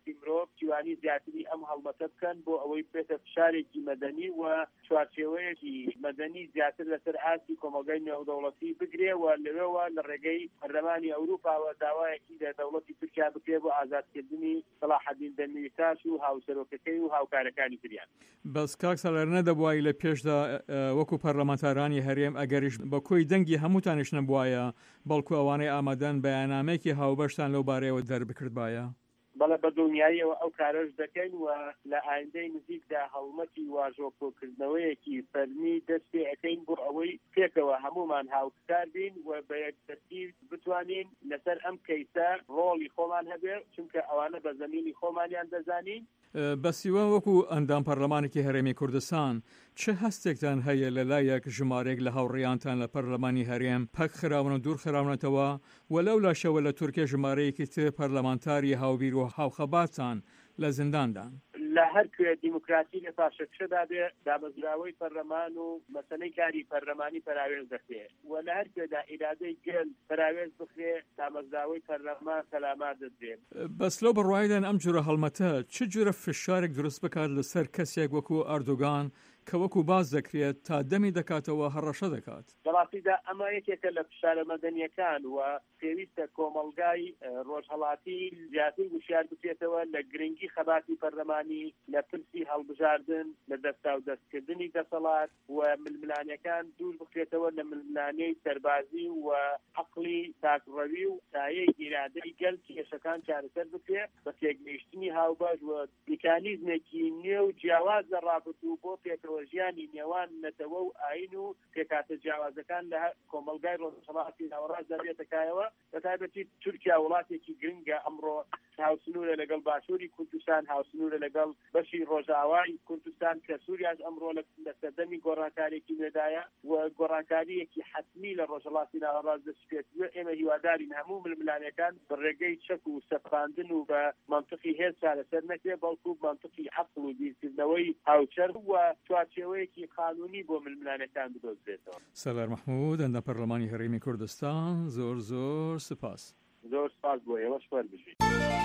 پشتیوانی زیاتری ئەم هەڵمەتە بکەن بۆ ئەوەی بێتە فشارێکی مەدەنی و چوارچێوەیەکی مەدەنی زیاتر لەسەر ئاستی کۆمەلگای نێودەوڵەتی بگرێ و لەوێەوە لە ڕێگەی پەرلەمانی ئەوروپاوە داوایەکی لە دەوڵەتی تورکیا بکرێ بۆ ئازادکردنی سەلاحەدین دەمیرتاش و هاوسەرۆکەکەی و هاوکارەکانی تریان. بەس کاک سەلەر نەدەبووای لە پێشدا وەکو پەرلەمانتارانی هەرێم ئەگەریش بە کۆی دەنگی هەمووتانیش نەبووایە بەڵکو ئەوانەی ئامادەن بەیانامێکی هاوبەشتان لەو بارەیەوە دەربکردبایە؟ بەڵێ بە دڵنیاییەوە ئەو کارەش دەکەین و لە ئایندەی نزیکدا هەڵمەتی واژۆکۆکردنەوەیەکی فەرمی دەستێ ئەەکەین بۆ ئەوەی پێکەوە هەمومان هاوکار بین و بە یەکتەرتیب بتوانین لەسەر ئەم کەیسە ڕۆڵی خۆمان هەبێ چونکە ئەوانە بە زەمینی خۆمانیان دەزانین. بەسیوە وەکو ئەندام پەرلەمانێکی هەرێمی کوردستان چه هەستێکتان هەیە لە لایەک ژمارێک لە هاوڕێیانتان لە پەرلەمانی هەرێم پەک خراون و دوور خراونەتەوە وەلەو لاشەوە لە تورکیا ژمارەیەکی تر پەرلەمانتاری هاوبیر و هاوخەباتان لە زینداندان؟ لە هەر کوێ دیموکراسی لە پاشەکشەدا بێ دامەزراوەی پەرلەمان و مەسەلەی کاری پەرلەمانی پەراوێز دەکرێت و لە هەر کوێدا ئیرادەی گەل پەراوێز بخرێ دامەزراوەی پەرلەمان سەلامات دەدرێت. بەس لەو بڕوایدان ئەم جورە هەڵمەتە چ جورە فشارێک دروست بکات لەسەر کەسێک وەکو ئەردۆگان کە وەکو باز دەکرێت تا دەمی دەکاتەوە هەڕەشە دەکات؟ دەڕاستیدا ئەمە یەکێکە لە فشارە مەدەنیەکان و پێویستە کۆمەلگای ڕۆژهەڵاتی زیاتر وشیار بکرێتەوە لە گرنگی خەباتی پەرلەمانی، لە پرسی هەڵبژاردن، لە دەستا و دەستکردنی دەسەڵات و ململانیەکان دوور بکرێتەوە لە ململانەی سەربازی و عەقڵی تاکڕەوی و تایەی ئیرادەی گەل کێشەکان چارەسەر بکرێت بە تێگەیشتنی هاوبەش و میکانیزمێکی نوێ و جیاواز لە ڕابردوو بۆ پێکەوە ژیانی نێوان نەتەوە و ئاین و پێکاتە جیاوازەکان لە کۆمەلگای ڕۆژهەڵاتی ناوەڕاستدا بێتەکایەوە بەتایبەتی تورکیا وڵاتێکی گرنگە ئەمڕۆ هاوسنوورە لەگەڵ باشووری کوردستان، هاوسنوورە لەگەڵ بەشی ڕۆژاوای کوردستان کە سووریاش ئەمڕۆ لە سەردەمی گۆڕانکارێکی نوێدایە و گۆڕانکاریەکی حتمی لە ڕۆژهەڵاتی ناوەڕاست دەستپێچووە. ئێمە هیوادارین هەموو ململانەکان بڕێگەی چەک و سەپاندن و بە مەنتقی هێز چارەسەر نەکرێ بەڵکو مەنتقی عەقڵ و بیرکردنەوەی هاوچەر و چوارچێوەیەکی قانونی بۆ ململانەکان بدۆزرێتەوە. سەلار مەحموود ئەندام پەرلەمانی هەرێمی کوردستان، زۆر زۆر سپاس. زۆر سپاس بۆ ئێوەش وەربژین.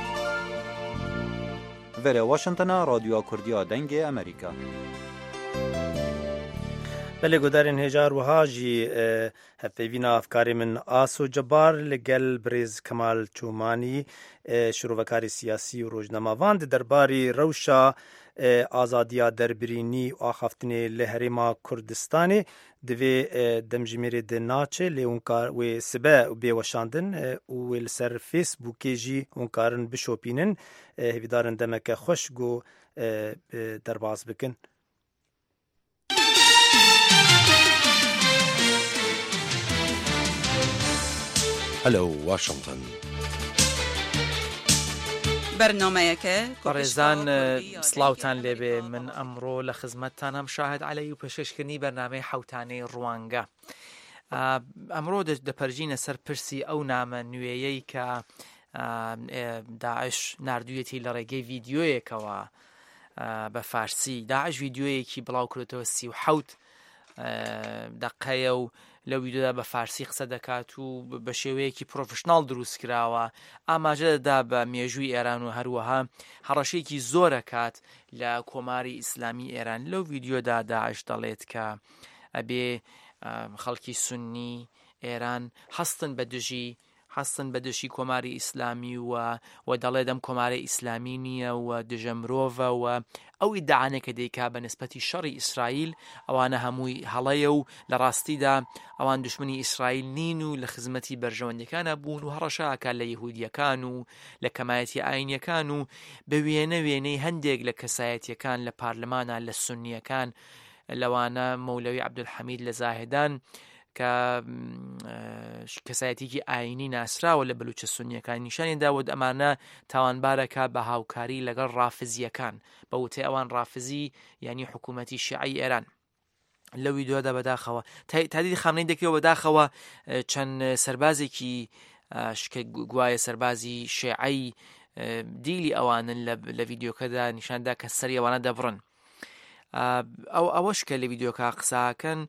Vere Washington'a Radyoya Kurdiya Dengê Amerîka. بله گودارین هجار وها جی هفیوینا افکاری من آسو جبار لگل بریز کمال چومانی شروعکاری سیاسی و روزنامه‌وان درباری روشا آزادیا دربرینی و آخفتنی لهریما کردستانی دوی دمجمیری دناچه لیونکار و سبه و بیوشاندن و لسر فیسبوکی جی اونکارن بشوپینن هیدارن دمک خوشگو درباز بکن. Hello, Washington. بەرنامەیەکە بەڕێزان سڵاوتان لێبێ، من ئەمڕۆ لە خزمەتتان هەم شاهد عەلەی و پێشکەشکردنی بەرنامەی حەوتانەی ڕوانگە. ئەمڕۆ دەپەرژینە سەر پرسی ئەو نامە نوێیەی کە داعش نردوویەتی لە ڕێگەی ڤیدیۆیەکەوە بە فارسی. داعش ڤیدیۆیەکی بڵاو کردەوە سی و حەوت دەقەیە و لە ویدۆدا بە فارسی قسە دەکات و بە شێوەیەکی پرۆفشناڵ دروست کراوە، ئاماژە دەدا بە مێژووی ئێران و هەروەها هەڕەشەیەکی زۆرە کات لە کۆماری ئیسلامی ئێران. لەو ویدیۆدا داعش دەڵێت کە ئەبێ خەڵکی سونی ئێران هەستن بە دژی هەستن بە دژی کۆماری ئیسلامی و و دەڵێ دەم کۆماری ئیسلامی نییە و دژە مرۆڤە و ئەو ئیدعانێکە دەیکا بە نسبەتی شەڕی ئیسرائیل ئەوانە هەمووی هەڵەیە و لە ڕاستیدا ئەوان دشمنی ئیسرائیل نین و لە خزمەتی بەرژەوەندەکانە بوون و هەڕەشەکە لە یەهودیەکان و لە کەمایەتی ئاینیەکان و بە وێنە وێنەی هەندێک لە کەسایەتیەکان لە پارلەمانە لە سونیەکان لەوانە مەولەوی عەبدولحەمید لە زاهدان کە کەسایەتێکی ئاینی ناسراوە لە بەلوچە سونیەکان نیشانی داوت ئەمانە تاوانبارەکە بە هاوکاری لەگەڵ ڕافزیەکان بە وتەی ئەوان ڕافزی یعنی حکوومەتی شیعی ئێران. لە ویدۆدا بەداخەوە تادیدی خامنەی دەکرێەوە بەداخەوە چەند سەربازێکی گوایە سەربازی شیعی دیلی ئەوانن لە ویدیۆکەدا نیشاندا کە سەری ئەوانە دەبڕن. ئەو ئەوەش کە لە ویدیۆکە قساکەن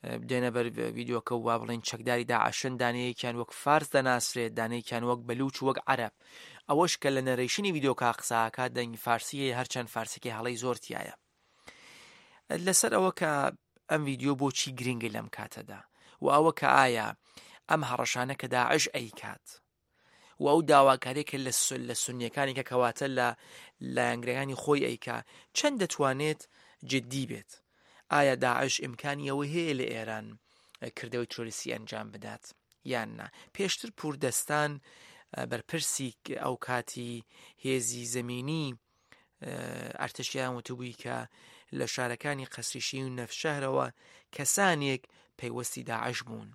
دێنە بەر ڤیددیۆکە و وا بڵێن چەکداری داعشن دانەیەکیان وەک فارس دەناسرێت دانەیەکیان وەک بەلوچ وەک عەرەب ئەوەش کە لە نەرەیشنی ڤیددیۆکە قساکات دەنگی فارسیە هەرچەند فارسیەکەی هەڵەی زۆر تایە. لەسەر ئەوە کە ئەم ڤیددیۆ بۆچی گرنگی لەم کاتەدا و ئەوە کە ئایا ئەم هەڕەشانە کە داعش ئەیکات و ئەو داواکارێکە لە سونیەکانی کە کەواتە لە لایەنگرەکانی خۆی ئەیکا چەند دەتوانێت جددی بێت؟ ئایا داعش ئیمکانی ئەوە هەیە لە ئێران کردەوەی تۆریسی ئەنجام بدات یان نا؟ پێشتر پوردەستان بەرپرسی ئەو کاتی هێزی زەمینی ئەرتەشیان وتبووی کە لە شارەکانی قەسریشی و نەفشەهرەوە کەسانێک پەیوەستی داعش بوون.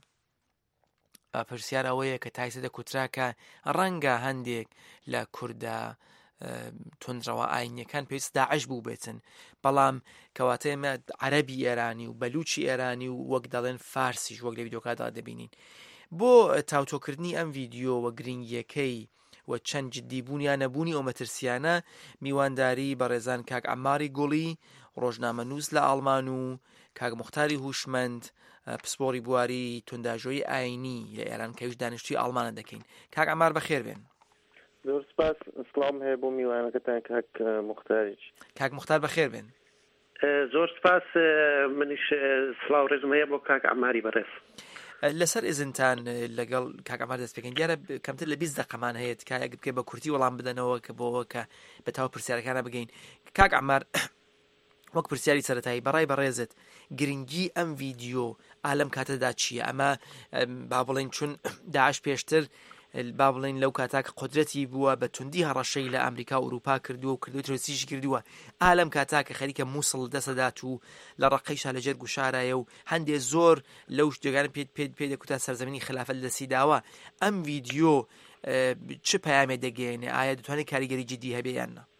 پرسیار ئەوەیە کە تایسە دەکوتراکە ڕەنگە هەندێک لە کوردە تونندڕەوە ئاینیەکان پێویست داعش بوو بێتن، بەڵام کەواتە ئێمە عەرەبی ئێرانی و بەلوچی ئێرانی و وەک دەڵێن فارسیش وەک لە ڤیددیۆکەدا دەبینین. بۆ تاوتۆکردنی ئەم ڤیددیۆ وە گرنگیەکەی و چەند جددیبوونیان نەبوونی ئەو مەترسیانە میوانداری بە ڕێزان کاک عەماری گوڵی ڕۆژنامەنووس لە ئاڵمان و کاک موختاری هوشمەند پسپۆری بواری تونداژۆی ئاینی لە ئێران کەویش دانیشتوی ئاڵمانە دەکەین. کاک عەمار بەخێر بێن. زۆر سپاس. سڵام هەیە بۆ میوانەکەتان کاک موختاریش. کاک موختار بەخێر بێن. زۆر سپاس. منیش سڵاو ڕێزم هەیە بۆ کاک عەماری بەڕێز. لەسەر ئێزنتان لەگەڵ کاک عەمار دەست پێکەین. دیارە کەمتر لە بیست دەقەمان هەیە تکایە بکە بە کورتی وەڵام بدەنەوە کە بۆەوە کە بە تاو پرسیارەکانە بگەین. کاک عەمار وەک پرسیاری سەرەتایی بەڕای بەڕێزت گرنگی ئەم ڤیددیۆ ئالەم کاتەدا چییە؟ ئەمە با بڵێن چون داعش پێشتر با بڵێن لەو کاتاکە قدرەتی بووە بە توندی هەڕەشەی لە ئەمریکا و ئەوروپا کردووە و کردوی تۆریسیش کردووە، ئالەم کاتاکە خەریکە مووسڵ دەسەدات و لە ڕەقەیشا لە جەرگ و شارایە و هەندێ زۆر لەو شتێگانە پێ پێ پێ دەکوتا سەرزەمینی خلافەت لەدەستی داوە. ئەم ڤیددیۆ چ پەیامێ دەگەێنێ؟ ئایا دەتوانێت کاریگەری جدی هەبێ یان نا؟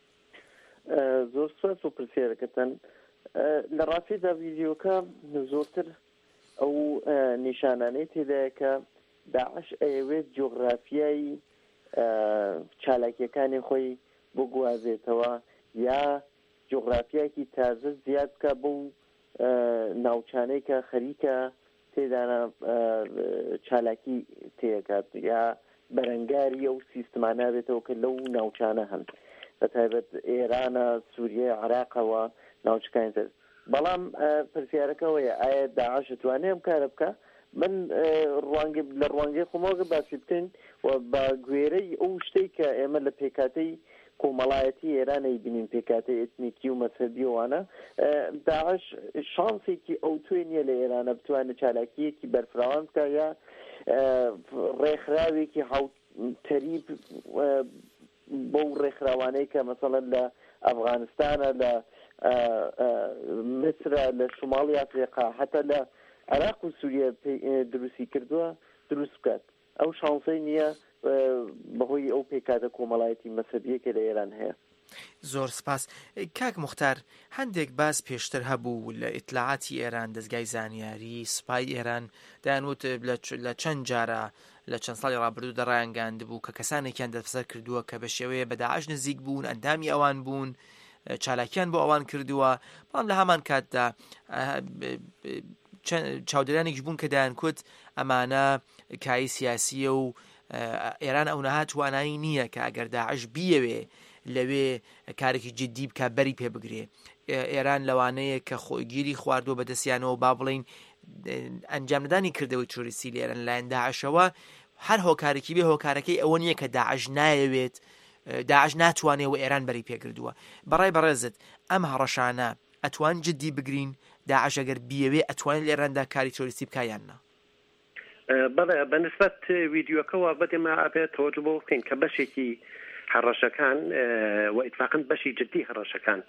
زۆر سپاس و پرسیارەکەتان. لە ڕاستیدا ڤیددیۆکە زۆرتر ئەو نیشانانەی تێدایە کە داعش ئەیەوێت جۆغرافیایی چالاکیەکانی خۆی بگوازێتەوە یا جۆغرافیایەکی تازە زیاد بکە بۆ ناوچانەی کە خەریکە تێدانە چالاکی تێکات یا بەرەنگاری ئەو سیستمانە بێتەوە کە لەو ناوچانە هەن، بە تایبەت ئێرانە، سووریە، عێراقەوە ناوچەکانی تر. بەڵام پرسیارەکەوەیە ئایا داعش دەتوانێت ئەم کارە بکە؟ من لە ڕوانگەی خۆمەوە باسی بکەین و بە گوێرەی ئەو شتەی کە ئێمە لە پێکاتەی کۆمەڵایەتی ئێرانەی بینین، پێکاتەی ئێتنیکی و مەسەبیەوانە، داعش شانسێکی ئەو توێ نییە لە ئێرانە بتوانێت چالاکیەکی بەرفراوان بکە یا ڕێکخراوێکی هاوتەریب بەو ڕێکخراوانەی کە مەسەڵەن لە ئەفغانستانە، لە مسرە، لە شماڵی ئەفریقا، حتا لە عێراق و سووریە دروستی کردووە دروست بکات. ئەو شانسەی نییە بەهۆی ئەو پێکاتە کۆمەڵایەتی مەسەبیەکە لە ئێران هەیە. زۆر سپاس. کاک موختار هەندێک باس پێشتر هەبوو لە ئیتلاعاتی ئێران، دەستگای زانیاری سوپای ئێران دەیانوت لە چەند جارە لە چەند ساڵی ڕابردوو دەڕایانگاند بوو کە کەسانێکیان دەستبەسەر کردووە کە بە شێوەیە بە داعش نزیک بوون، ئەندامی ئەوان بوون، چالاکیان بۆ ئەوان کردووە، بەڵام لە هەمان کاتدا چاودێرانێکیش بوون کە دایانکوت ئەمانە کای سیاسیە و ئێران ئەو نەها توانایی نییە کە ئەگەر داعش بیەوێ لەوێ کارێکی جدی بکە بەری پێ بگرێ. ئێران لەوانەیە کە خۆگیری خواردووە بەدەستیانەوە با بڵین ئەنجامدانی کردەوەی تۆریستی لە ئێران لایەن داعشەوە هەر هۆکارێکی بێ هۆکارەکەی ئەوە نییە کە داعش نایەوێت، داعش ناتوانێت و ئێران بەری پێکردووە. بەڕای بەڕێزت ئەم هەڕەشانە ئەتوان جدی بگرین؟ داعش ئەگەر بیەوێ ئەتوانێت لە ئێراندا کاری تۆریستی بکایان نا؟ بەڵێ بەنسبەت ڤیددیۆکەوە بەدێمە ئەبێت تۆجە بۆ بکەین کە بەشێکی هەڕەشەکان و ئیتفاقن بەشی جدی هەڕەشەکان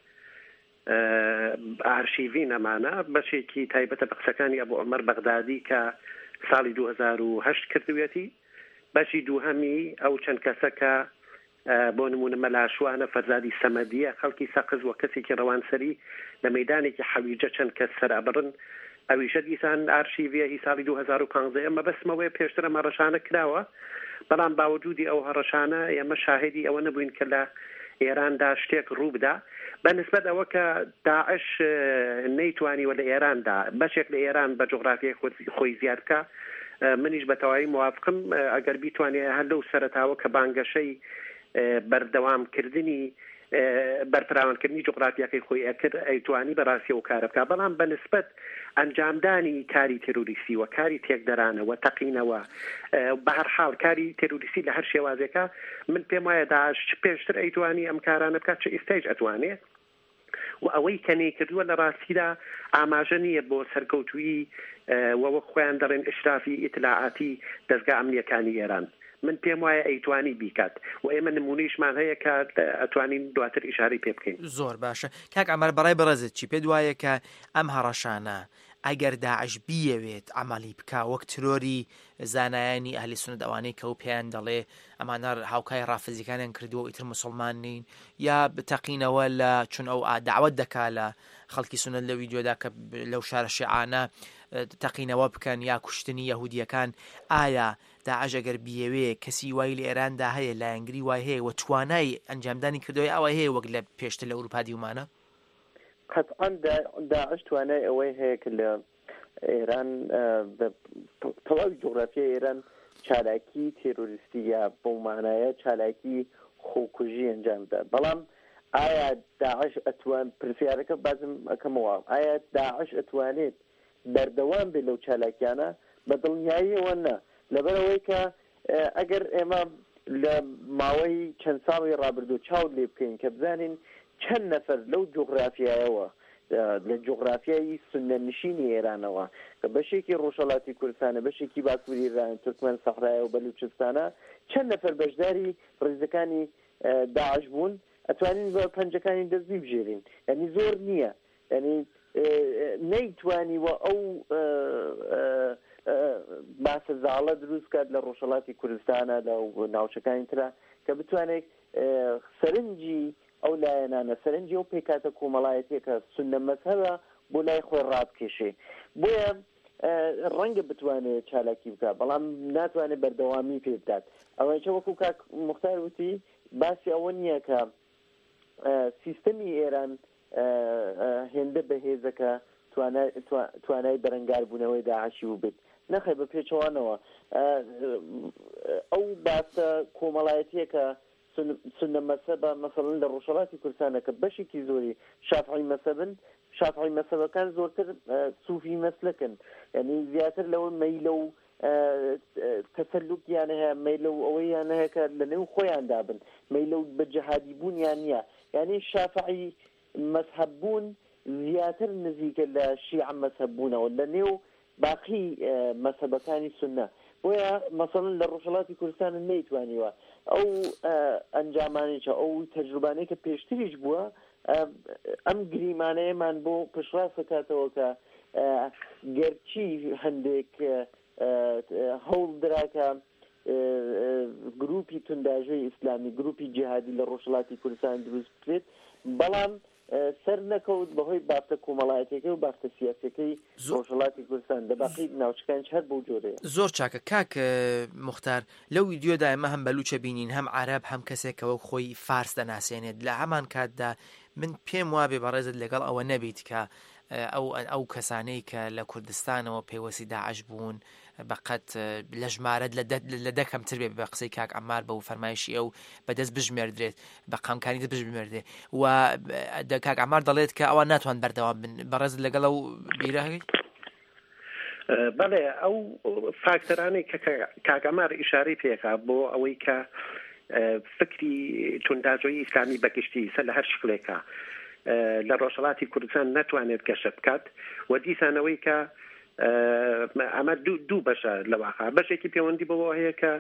ئارشیڤین ئەمانە بەشێکی تایبەتە بە قسەکانی ئەبوو عومەر بەغدادی کە ساڵی دوو هەزار و هەشت کردوێتی، بەشی دووهەمی ئەو چەند کەسە کە بۆ نمونە مەلاشوانە فەرزادی سەمەدیە خەڵکی سەقز و کەسێکی ڕەوانسەری لە مەیدانێکی حەویجە چەند کەس سەرابڕن، ئەویشە دیسان ئارشیڤیە هی ساڵی دوو هەزار و پانزدە. ئەمە بەسمەوەی پێشتر ئەمە ڕەشانە کراوە، بەڵام باوجودی ئەو هەڕەشانە ئێمە شاهدی ئەوە نەبووین کە لە ئێراندا شتێک ڕوو بدا بەنسبەت ئەوە کە داعش نەیتوانیوە لە ئێراندا بەشێک لە ئێران بە جوغرافیای خۆی زیاد بکە منیش بە تەواوی موافقم ئەگەر بیتوانێت هەر لەو سەرەتاوە کە بانگەشەی بەردەوامکردنی بەرپراوانکردنی جوغرافیاکەی خۆی ئەکرد ئەیتوانی بەڕاستی و کارە بکە بەڵام بەنسبەت ئەنجامدانی کاری تێروریستی و کاری تێکدەرانەوە تەقینەوە بە هەر حاڵ کاری تێروریستی لە هەر شێوازێکە من پێم وایە داعش پێشتر ئەیتوانی ئەم کارانە بکات چه ئێستاش ئەتوانێت و ئەوەی کە نەیکردووە لە ڕاستیدا ئاماژە نییە بۆ سەرکەوتووی وەوە خۆیان دەڕێن ئشرافی ئیتلاعاتی دەستگا ئەمنیەکانی ئێران من پێم وایە ئەیتوانی بیکات و ئێمە نمونەیشمان هەیە کە ئەتوانین دواتر ئیشارەی پێ بکەین. زۆر باشە کاک ئەمەر بەڕای بەڕێزت چی پێت وایە کە ئەم هەڕەشانە ئەگەر داعش بیەوێت ئەمالی بکا وەک ترۆری زانایانی ئەهلی سونەت ئەوانەی کە و پێیان دەڵێ ئەمانە هاوکای ڕافزیەکانیان کردووە ئیتر موسڵمان نین یا بتەقینەوە لە چون ئەو داوت دەکا لە خەڵکی سونەت لە ویدیۆدا کە لەو شارە شیعانە تەقینەوە بکەن یا کوشتنی یەهودیەکان ئایا داعش ئەگەر بیەوێ کەسی وای لە ئێراندا هەیە لایەنگری وای هەیە و توانای ئەنجامدانی کردەوەی ئەوە هەیە وەک لە پێشتر لە ئەوروپا دیومانە قەتعاً داعش توانای ئەوەی هەیە کە لە ئێران تەواوی جوغرافیای ئێران چالاکی تێرۆریستی یا بۆ مانایە چالاکی خۆکوژی ئەنجامدا بەڵام ئایا داعش ئەتوان پرسیارەکە بازم ئەەکەمەوە ئایا داعش ئەتوانێت بەردەوام بێت لەو چالاکیانە بە دڵنیاییەوە نە لەبەرەوەی کە ئەگەر ئێمە لە ماوەی چەند ساڵی ڕابردوو چاود لێ بکەین کە بزانین چەند نەفەر لەو جوغرافیایەوە لە جوغرافیایی سنەنشینی ئێرانەوە کە بەشێکی ڕۆژهەڵاتی کوردستانە بەشێکی باکووری ئێران تورکمەن سەحرایە و بەلوچستانە چەند نەفەر بەشداری ڕێزەکانی داعش بوون ئەتوانین بە پەنجەکانی دەستبی بژێرین یعنی زۆر نییە یعنی نەیتوانیوە ئەو باسە زاڵە دروست کات لە ڕۆژهەڵاتی کوردستانە لە ناوچەکانی ترە کە بتوانێت سەرنجی ئەو لایەنانە سەرنجی ئەو پێکاتە کۆمەڵایەتێکە سونە مەذهەبە بۆ لای خۆی ڕابکێشێ بۆیە ڕەنگە بتوانێت چالاکی بکات بەڵام ناتوانێت بەردەوامی پێ بدات ئەوەیە وەکو کاک موختار وتی باسی ئەوە نییە کە سیستەمی ئێران هێندە بەهێزەکە توانای بەرەنگاربوونەوەی داعشی و بێت نەخێ بە پێچەوانەوە ئەو باسە کۆمەڵایەتیەکە سنە مەسەبە مەسەڵەن لە ڕۆژهەڵاتی کوردستانە کە بەشێکی زۆری شافعی مەسەبن شافعی مەسەبەکان زۆرتر سوفی مەسلەکن یعنی زیاتر لەوە مەیلە و تەسەلوکیان هەیە مەیلە و ئەوەیان هەیە کە لە نێو خۆیان دابن مەیلە و بە جەهادی بوونیان نییە یعنی شافعی مەذهب بوون زیاتر نزیکە لە شیعە مەذهب بوونەوە لە نێو باقی مەسەبەکانی سنە بۆیە مەسەڵەن لە ڕۆژهەڵاتی کوردستانە نەیتوانیوە ئەو ئەنجامانێکە ئەو تەجروبانەی کە پێشتریش بووە ئەم گریمانەیەمان بۆ پشتڕاست دەکاتەوە کە گەرچی هەندێک هەوڵ دراکە گروپی تونداژۆی ئیسلامی گروپی جیهادی لە ڕۆژهەڵاتی کوردستان دروست بکرێت بەڵام سەر نەکەوت بەهۆی بافتە کۆمەڵایەتەکەی و بافتە سیاسەکەی ڕۆژهەڵاتی کوردستان دەباقی ناوچەکانیش هەر بەو جۆرەیە زۆر چاکە کاک مختار لەو ویدیۆدا ئێمە هەم بەلوچە بینین هەم عەرەب هەم کەسێکەوە خۆی فارس دەناسێنێت لە هەمان کاتدا من پێم وابێ بەڕێزت لەگەڵ ئەوە نەبیت کە ئەو ئەو کەسانەی کە لە کوردستانەوە پێوەسی داعش بوون بەقەت لە ژمارەت لە دەکەمتر بێ بە قسەی کاک ئەمار بە و فەرمایشی ئەو بەدەست بژمێردرێت بە قامکانی دە بژمێردێ و کاک ئەمار دەڵێت کە ئەوە ناتوان بەردەوام بن بەڕێزت لەگەڵ ئەو بیرە هەیە بەڵێ ئەو فاکتەرانەی کە کاک ئەمار ئیشارەی پێکا بۆ ئەوەی کە فکری تونداژۆی ئیسلامی بەگشتی سەر لە هەر شکلێکە لە ڕۆژهەڵاتی کوردستان ناتوانێت گەشە بکات و دیسانەوەی کە ئەمە دوو بەشە لەواقع بەشێکی پەیوەندی بەوە هەیە کە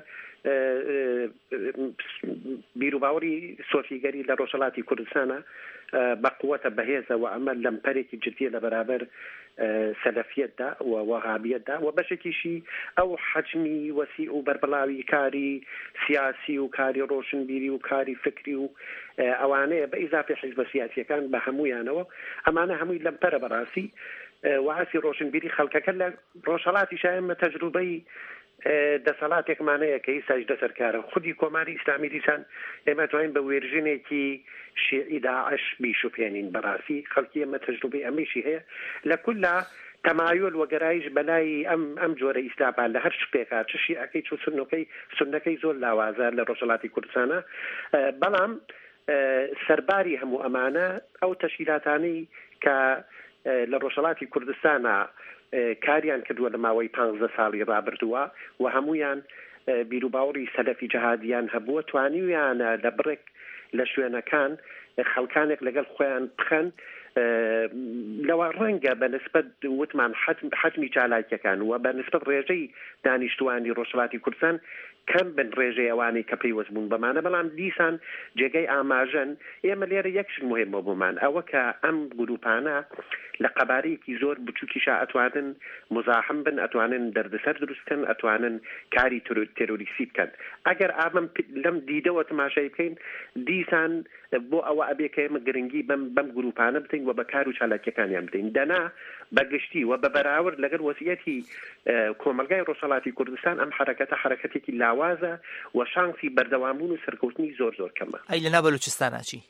بیرروباوەری سۆفیگەری لە ڕۆژهەڵاتی کوردستانە بە قووەتە بەهێزە و ئەمە لەمپەرێکی جدیە لە بەرابەر سەلەفیەتدا و وەهابیەتدا و بەشێکیشی ئەو حەجمی وەسیع و بەربڵاوی کاری سیاسی و کاری ڕۆشنبیری و کاری فکری و ئەوانەیە بە ئیزافی حیزبە سیاسیەکان بە هەمویانەوە ئەمانە هەمووی لەمپەرە بەڕاستی وعاسی ڕۆشنبیری خەڵکەکە لە ڕۆژهەڵاتی شایەمە تەجروبەی دەسەڵاتێکمانەیە کە ئیساش دەسەرکارە خودی کۆماری ئیسلامی دیسان ئێمە توانین بە وێرژێنێکی شیعی داعش بیشوپێنین بەڕاستی خەڵکی ئەمە تەجروبەی ئەمەشی هەیە لە کولا تەمایل وەگەرایش بەلای ئەم ئەم جۆرە ئیسلامبان لە هەر شتێکا چ شیعەکەی چ سنەکەی سنەکەی زۆر لاوازە لە ڕۆژهەڵاتی کوردستانە بەڵام سەرباری هەموو ئەمانە ئەو تەشکیلاتانەی کە لە ڕۆژهەڵاتی کوردستانە کاریان کردووە لە ماوەی پانزدە ساڵی ڕابردووە و هەمویان بیرروباوەڕی سەلەفی جەهادیان هەبووە توانیویانە لە بڕێک لە شوێنەکان خەڵکانێک لەگەڵ خۆیان بخەن لەوە ڕەنگە بە نسبەت وتمان حجمی چالاکیەکان و بە نسبەت ڕێژەی دانیشتوانی ڕۆژهەڵاتی کوردستان کەم بن ڕێژەی ئەوانەی کە پێیوەست بوون بەمانە بەڵام دیسان جێگەی ئاماژەن ئێمە لێرە یەکشت مهمە بۆمان ئەوە کە ئەم گروپانە لە قەبارەیەکی زۆر بچووکیشا ئەتوانن مزاحم بن ئەتوانن دەردەسەر دروستکەن ئەتوانن کاری تێرۆریسی بکەن ئەگەر ئامەم لەم دیدەوە تەماشای بکەین دیسان بۆ ئەوە ئەبێ کە ئێمە گرنگی بەم بەم گروپانە بدەین و بە کار و چالاکیەکانیان بدەین دەنا بەگشتی و بە بەراورد لەگەڵ وەسیەتی کۆمەلگای ڕۆژهەڵاتی کوردستان ئەم حرەکەتە حرەکەتێکی لاوازە و شانسی بەردەوامبوون و سەرکەوتنی زۆر زۆر کەمە. ئەی لەناو بەلوچستانە چی؟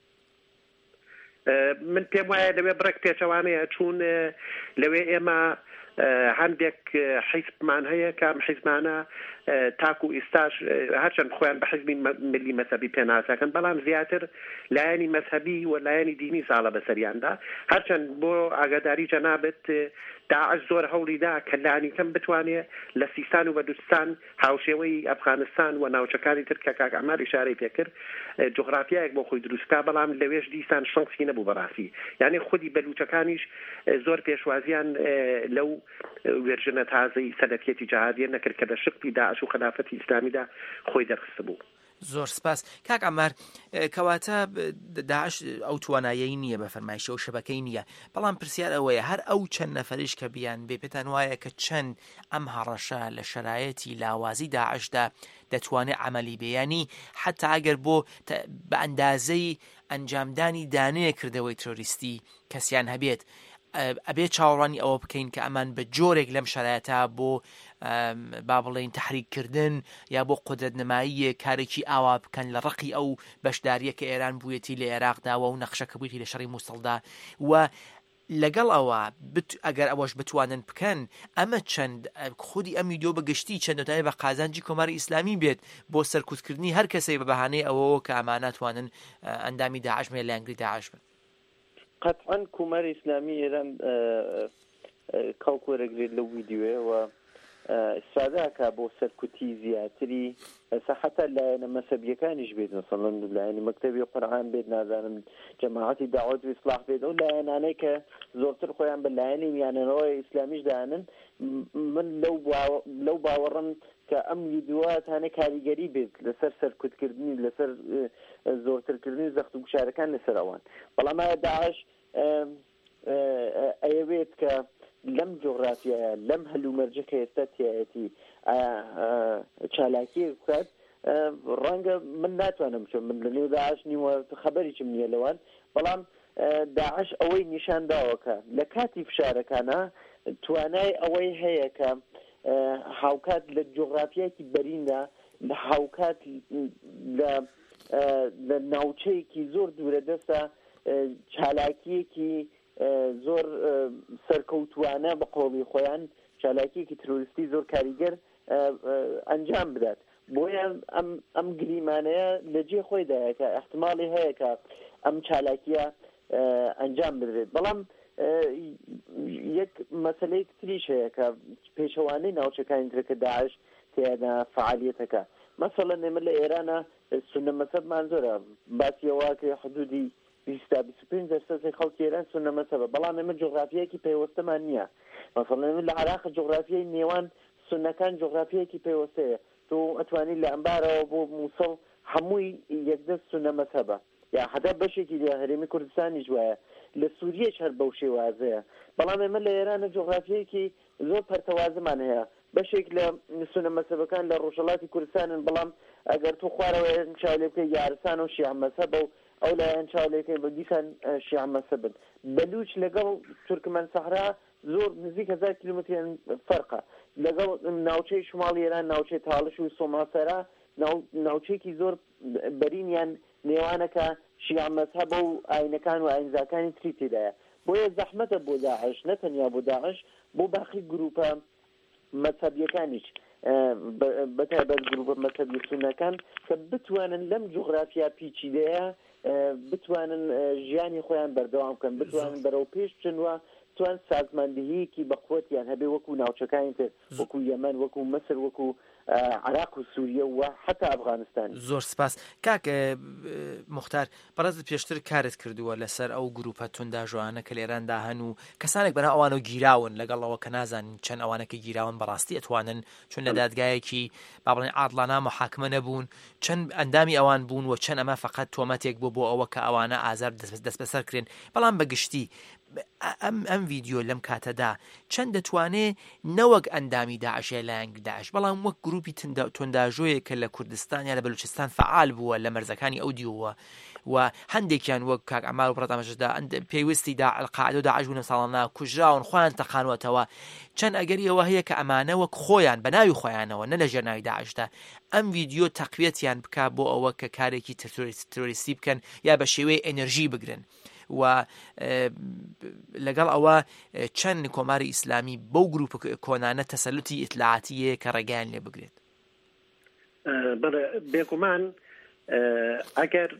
من پێم وایە لەوێ بڕێک پێچەوانەیە چوون لەوێ ئێمە هەندێک حیزبمان هەیە کە ئەم حیزبانە تاکو ئێستاش هەرچەند خۆیان بە حیزبی ملی مەذهبی پێناسەکەن بەڵام زیاتر لایەنی مەذهبی و لایەنی دینی ساڵە بەسەریاندا هەرچەند بۆ ئاگاداری جەنابەت داعش زۆر هەوڵیدا کە لانی کەم بتوانێت لە سیستان و بەلوچستان هاوشێوەی ئەفغانستان و ناوچەکانی تر کە کاک ئەمار ئیشارەی پێکرد جوغرافیایەک بۆ خۆی دروستکا بەڵام لەوێش دیسان شەنسی نەبوو بەڕاستی یعنی خودی بەلوچەکانیش زۆر پێشوازیان لەو وێرژنە تازەی سەلەفیەتی جەهادیە نەکرد کە لە شقی داعش و خلافەتی ئیسلامیدا خۆی دەرخستە بوو. زۆر سپاس کاک ئەمار کەواتە داعش ئەو توانایەی نییە بە فەرمایشە و شەبەکەی نییە بەڵام پرسیار ئەوەیە هەر ئەو چەند نەفەریش کە بیان بێ پێتان وایە کە چەند ئەم هەڕەشە لە شەرایەتی لاوازی داعشدا دەتوانێت عملی بێیانی حتا ئەگەر بۆ بە ئەندازەی ئەنجامدانی دانەیە کردەوەی تۆریستی کەسیان هەبێت ئەبێ چاوەڕانی ئەوە بکەین کە ئەمان بە جۆرێک لەم شەرایەتە بۆ با بڵێن تحریککردن یا بۆ قودرەت نماییە کارێکی ئاوا بکەن لە ڕقی ئەو بەشداریە کە ئێران بوویەتی لە عێراقداوە و نەخشەکە بوویەتی لە شەڕی مووسڵدا و لەگەڵ ئەوە ئەگەر ئەوەش بتوانن بکەن ئەمە چەند خودی ئەم ویدیۆ بەگشتی چەندۆتای بە قازانجی کۆماری ئیسلامی بێت بۆ سەرکوتکردنی هەر کەسەی بە بەهانەی ئەوەوە کە ئەماناتوانن ئەندامی داعش مێ لایەنگری داعش بن. قطعا کۆماری ئیسلامی ئێران کاڵکۆرەگرێت لەو ویدیۆیەوە استفادەکە بۆ سەرکوتی زیاتری حتا لایەنە مەسەبیەکانیش بێت مثلا لایەنی مەکتەبی قورئان بێت نازانم جەماعەتی داوەت و ئیسلاح بێت ئەو لایەنانەی کە زۆرتر خۆیان بە لایەنی میانەوەی ئیسلامیش دانن من لەو باوەڕم کە ئەم ویدیۆواتانە کاریگەری بێت لەسەر سەرکوتکردنی لەسەر زۆرترکردنی زەخت و گوشارەکان لەسەر ئەوان بەڵام ئایا داعش ئەیەوێت کە لەم جغرافیایە لەم هەلومەرجەکە ئێستا تایەتی چالاکی بکات ڕەنگە من ناتوانم چۆن من لە نێو داعش نیوە خەبەریچم نییە لەوان بەڵام داعش ئەوەی نیشانداوەکە لە کاتی فشارەکانە توانای ئەوەی هەیە کە هاوکات لە جغرافیایەکی بەریندا لە هاوکات لە ناوچەیەکی زۆر دوورە دەستە چالاکیەکی زۆر سەرکەوتوانە بە قۆڵی خۆیان چالاکیەکی تروریستی زۆر کاریگەر ئەنجام بدات بۆیان ئەم گریمانەیە لە جێ خۆیدایە کە احتمالی هەیە کە ئەم چالاکیە ئەنجام بدرێت بەڵام یەک مەسەلەی تریش هەیە کە پێشەوانەی ناوچەکانی ترکە داعش تێدا فعالیەتەکە مەسەڵەن ئێمە لە ئێرانە سونە مەسەبمان زۆرە باسیەوە کە حدودی بیست تا بیست و پێنج دەرسەد خەڵکی ئێران سونە مەسەبە بەڵام ئێمە جغرافیایەکی پێوەستەمان نییە مەسەڵەن ئێمە لە عێراق جغرافیای نێوان سونەکان جغرافیایەکی پێوەستەیە تۆ ئەتوانی لە ئەمبارەوە بۆ مووسڵ هەمووی یەکدەست سونە مەسەبە یا حتا بەشێکی لە هەرێمی کوردستانیش وایە لە سووریەش هەر بەو شێوازەیە بەڵام ئێمە لە ئێرانە جغرافیایەکی زۆر پەرتەوازمان هەیە بەشێک لە سونە مەسەبەکان لە ڕۆژهەڵاتی کوردستانن بەڵام ئەگەر تو خوارەوە چاو لێ بکەی یارستان و شیعە مەسەبە و ئەو لایەن چاو لێ بکەی بە دیسان شیعە مەسەبن بەلوچ لەگەڵ تورکمەن سەحرا زۆر نزیک هەزار کیلومتریان فەرقە لەگەڵ ناوچەی شماڵ ئێران ناوچەی تاڵش و سۆماسەرا ناوچەیەکی زۆر بەرینیان نێوانەکە شیعە مەذهەب و ئاینەکان و ئاینزاکانی تری تێدایە بۆیە زەحمەتە بۆ داعش نەتەنیا بۆ داعش بۆ باقی گروپە مەذهەبیەکانیش بەتایبەت گروپە مەذهەبی سونەکان کە بتوانن لەم جوغرافیا پیچیدەیە بتوانن ژیانی خۆیان بەردەوام بکەن بتوانن بەرەو پێش بچنوە توان سازماندهیەکی بەقوەتیان هەبێ وەکو ناوچەکانی تر وەکو یەمەن وەکو مەسر وەکو عراق و سووریە و حتا ئەفغانستان. زۆر سپاس کاک مختار بەڕێزت پێشتر کارت کردووە لەسەر ئەو گروپە تونداژوانە کە لێراندا هەن و کەسانێک بەنا ئەوانە گیراون لەگەڵەوە کە نازانین چەند ئەوانەکە گیراون بەڕاستی ئەتوانن چون لە دادگایەکی با بڵێن عادڵانە محاکمە نەبوون چەند ئەندامی ئەوان بوون و چەند ئەمە فقط تۆمەتێک بوو بۆ ئەوە کە ئەوانە ئازار دەست بەسەر کرێن بەڵام بەگشتی ئەم ئەم ڤیدیۆ لەم کاتەدا چەند دەتوانێت نەوەک ئەندامی داعشێ لایەنگ داعش بەڵام وەک گروپی تونداژۆیە کە لە کوردستان یا لە بەلوچستان فعال بووە لە مەرزەکانی ئەو دیوە و هەندێکیان وەک کاک ئەمار و بڕەتامەشدا پێویستی دا القاعدە و داعش بوونە ساڵانە کوژراون خۆیان تەقانوەتەوە چەند ئەگەری ئەوە هەیە کە ئەمانە وەک خۆیان بە ناوی خۆیانەوە نە لە ژێرناوی داعشدا ئەم ڤیدیۆ تەقویەتیان بکا بۆ ئەوە کە کارێکی تروریستی بکەن یا بە شێوەی ئەنەرژی بگرن و لەگەڵ ئەوە چەند کۆماری ئیسلامی بەو گروپ کۆنانە تەسەلوتی ئیتلاعاتیە کە ڕێگەیان لێ بگرێت. بێگومان ئەگەر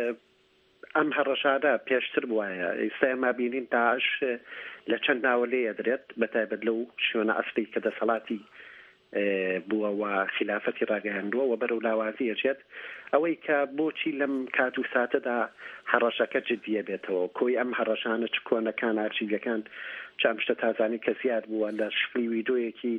ئەم هەڕەشادە پێشتر وایە ئێستا ئێمە بینین داعش لە چەند ناوەلێ ئەدرێت بەتایبەت لەو شوێنە ئەسڵی کە دەسەڵاتی بووە و خلافەتی ڕاگەیاندووە و بەرەو لاوازی ئەچێت ئەوەی کە بۆچی لەم کات و ساتەدا هەڕەشەکە جدیە بێتەوە کۆی ئەم هەڕەشانە چ کۆنەکان ئارچیگەکان چام شتە تازانی کە زیاد بووە لە شکلی ویدۆیەکی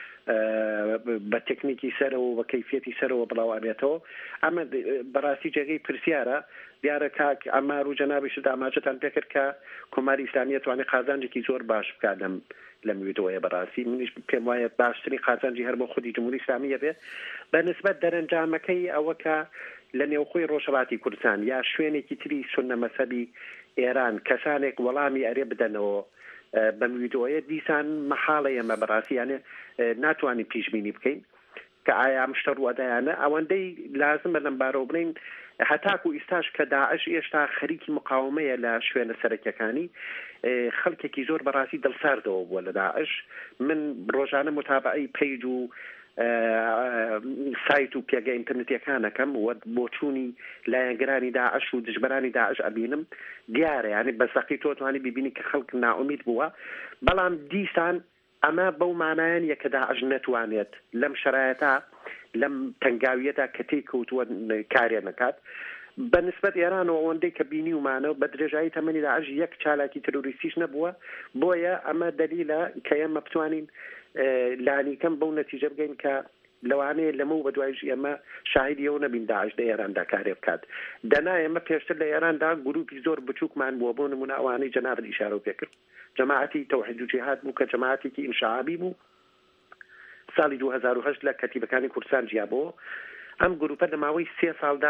بە تکنیکی سەرەوە بە کەیفێتی سەرەوە بڵاو ئەبێتەوە ئەمە بەڕاستی جێگەی پرسیارە دیارە کاک ئەمار و جەنابیش داماجەتان پێکرد کە کۆماری ئیسلامی توانێت قازانجێکی زۆر باش بکات لەم لەم ویدۆیە بەڕاستی منیش پێم وایە باشترین قازانجی هەر بۆ خودی جمهوری ئیسلامیە بێ بە نسبەت دەرەنجامەکەی ئەوە کە لە نێوخۆی ڕۆژهەڵاتی کوردستان یا شوێنێکی تری سونە مەسەبی ئێران کەسانێک وەڵامی ئەرێ بدەنەوە بەم ویدۆیە دیسان مەحاڵە ئێمە بەڕاستیانە ناتوانین پیشبینی بکەین کە ئایا ئەم شتە ڕوادایانە ئەوەندەی لازمە لەم بارەوە بڵین هەتاکو ئیستاش کە داعش ئێشتا خەریکی مقاومەیە لە شوێنە سەرەکیەکانی خەڵکێکی زۆر بەڕاستی دڵساردەوە بووە لە داعش من ڕۆژانە متابعەی پەیج و سایت و پێگە ئینتەرنێتیەکانەکەم و بۆچوونی لایەنگرانی داعش و دژبەرانی داعش ئەبینم دیارە یعنی بەسەقی تۆ توانی ببینی کە خەڵک ناومید بووە بەڵام دیسان ئەمە بەو مانایەن یەکە داعش نەتوانێت لەم شەرایەتە لەم تەنگاویەدا کە تێی کەوتووە کارێ نەکات بەنسبەت ئێران و ئەوەندەی کە بینی ومانەوە بە درێژایی تەمەنی داعش یەک چالاکی تروریستیش نەبووە بۆیە ئەمە دەلیلە کە ئێمە بتوانین لانیکەم بەو نەتیجە بگەین کە لەوانەیە لەمە و بەدوایش ئێمە شاهدی ئەوە نەبین داعش لە ئێراندا کارێ بکات دەنا ئێمە پێشتر لە ئێراندا گروپی زۆر بچووکمان بووە بۆ نمونە ئەوانەی جەناب ئیشارە پێکرد جەماعەتی تەوحید و جیهاد بوو کە جەماعەتێکی ئینشاعابی بوو ساڵی دوو هەزار و هەشت لە کەتیبەکانی کوردستان جیابەوە ئەم گروپە لە ماوەی سێ ساڵدا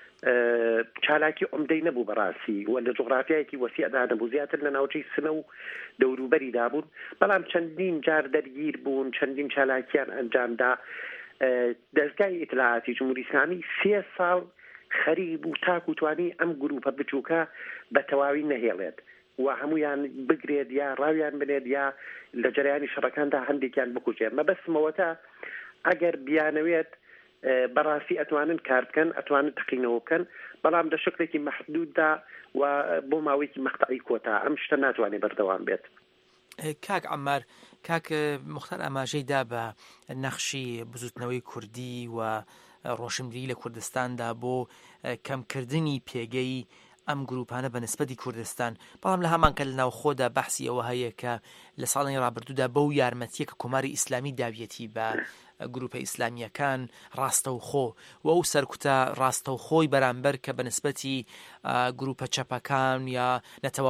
چالاکی عمدەی نەبوو بەڕاستی و لە جوغرافیایەکی وەسیعدا نەبوو زیاتر لە ناوچەی سنە و دەوروبەریدا بوون بەڵام چەندین جار دەرگیر بوون چەندین چالاکیان ئەنجامدا دەستگای ئیتلاعاتی جمهوری ئیسلامی سێ ساڵ خەریک بوو تاکو توانی ئەم گروپە بچووکە بە تەواوی نەهێڵێت و هەمویان بگرێت یا ڕاویان بنێت یا لە جەرایانی شەڕەکاندا هەندێکیان بکوژێت مەبەستمەوەتە ئەگەر بیانەوێت بەڕاستی ئەتوانن کار بکەن ئەتوانن تەقینەوە بکەن بەڵام لە شکلێکی مەحدوددا و بۆ ماوەیەکی مەقتەعی کۆتا ئەم شتە ناتوانێت بەردەوام بێت. کاک عەمار کاک مختار ئاماژەیدا بە نەخشی بزوتنەوەی کوردی و ڕۆشنبیری لە کوردستاندا بۆ کەمکردنی پێگەی ئەم گروپانە بە نسبەتی کوردستان بەڵام لە هەمان کە لە ناوخۆدا بەحسی ئەوە هەیە کە لە ساڵی ڕابردوودا بەو یارمەتیە کە کۆماری ئیسلامی داویەتی بە گروپە ئیسلامیەکان ڕاستەوخۆ و ئەو سەرکوتە ڕاستەوخۆی بەرامبەر کە بە نسبەتی گروپە چەپەکان یا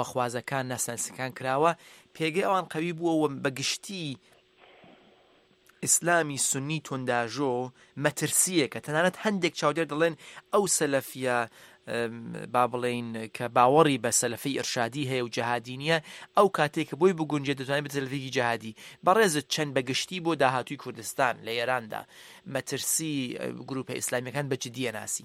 نەتەواخوازەکان ناسناسەکان کراوە پێگەی ئەوان قەوی بووە و بەگشتی ئیسلامی سنی تۆنداژۆ مەترسیەکە تەنانەت هەندێک چاودێر دەڵێن ئەو سەلەفیە با بڵێن کە باوەڕی بە سەلەفی ئیرشادی هەیە و جەهادی نییە ئەو کاتێک کە بۆی بگونجێت دەتوانێت بە سەلەفێکی جەهادی بەڕێزت چەند بەگشتی بۆ داهاتووی کوردستان لە ئێراندا مەترسی گروپە ئیسلامیەکان بە جددیە ناسی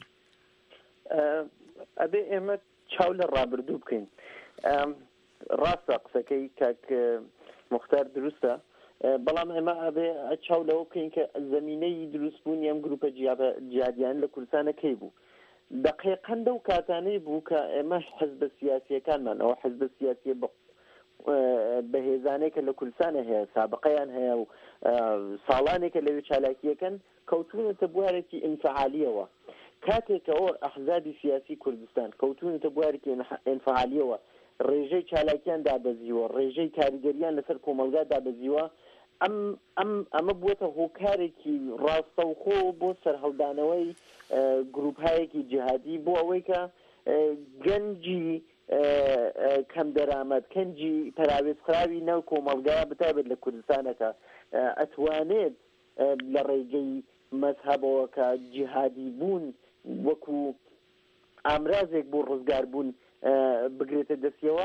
ئەبێ ئێمە چاو لە ڕابردوو بکەین ڕاستە قسەکەی کاک مختار دروستە بەڵام ئێمە ئەبێ چاو لەوە بکەین کە زەمینەی دروستبوونی ئەم گروپە جیهادیان لە کوردستانە کەی بوو دقیقاً دەو کاتانەی بوو کە ئێمە حزب سیاسیەکانمان ئەوە حزب سیاسی بەهێزانێکە لە کوردستانە هەیە سابقەیان هەیە و ساڵانێکە لەوێ چالاکیەکەن کەوتونەتە بوارێکی ئینفعالیەوە کاتێکەوە ئەحزابی سیاسی کوردستان کەوتونەتە بوارێکی ئینفعالیەوە ڕێژەی چالاکیان دابەزیوە ڕێژەی کاریگەریان لەسەر کۆمەلگا دابەزیوە ئەم ئەم ئەمە بووەتە هۆکارێکی ڕاستەوخۆ بۆ سەرهەڵدانەوەی گروپهایەکی جیهادی بۆ ئەوەی کە گەنجی کەم دەرامەت کەنجی پەراوێزخراوی ناو کۆمەلگا بتابێت لە کوردستانەکە ئەتوانێت لە ڕێگەی مەذهبەوە کە جیهادی بوون وەکو ئامرازێک بۆ ڕزگار بوون بگرێتە دەستیەوە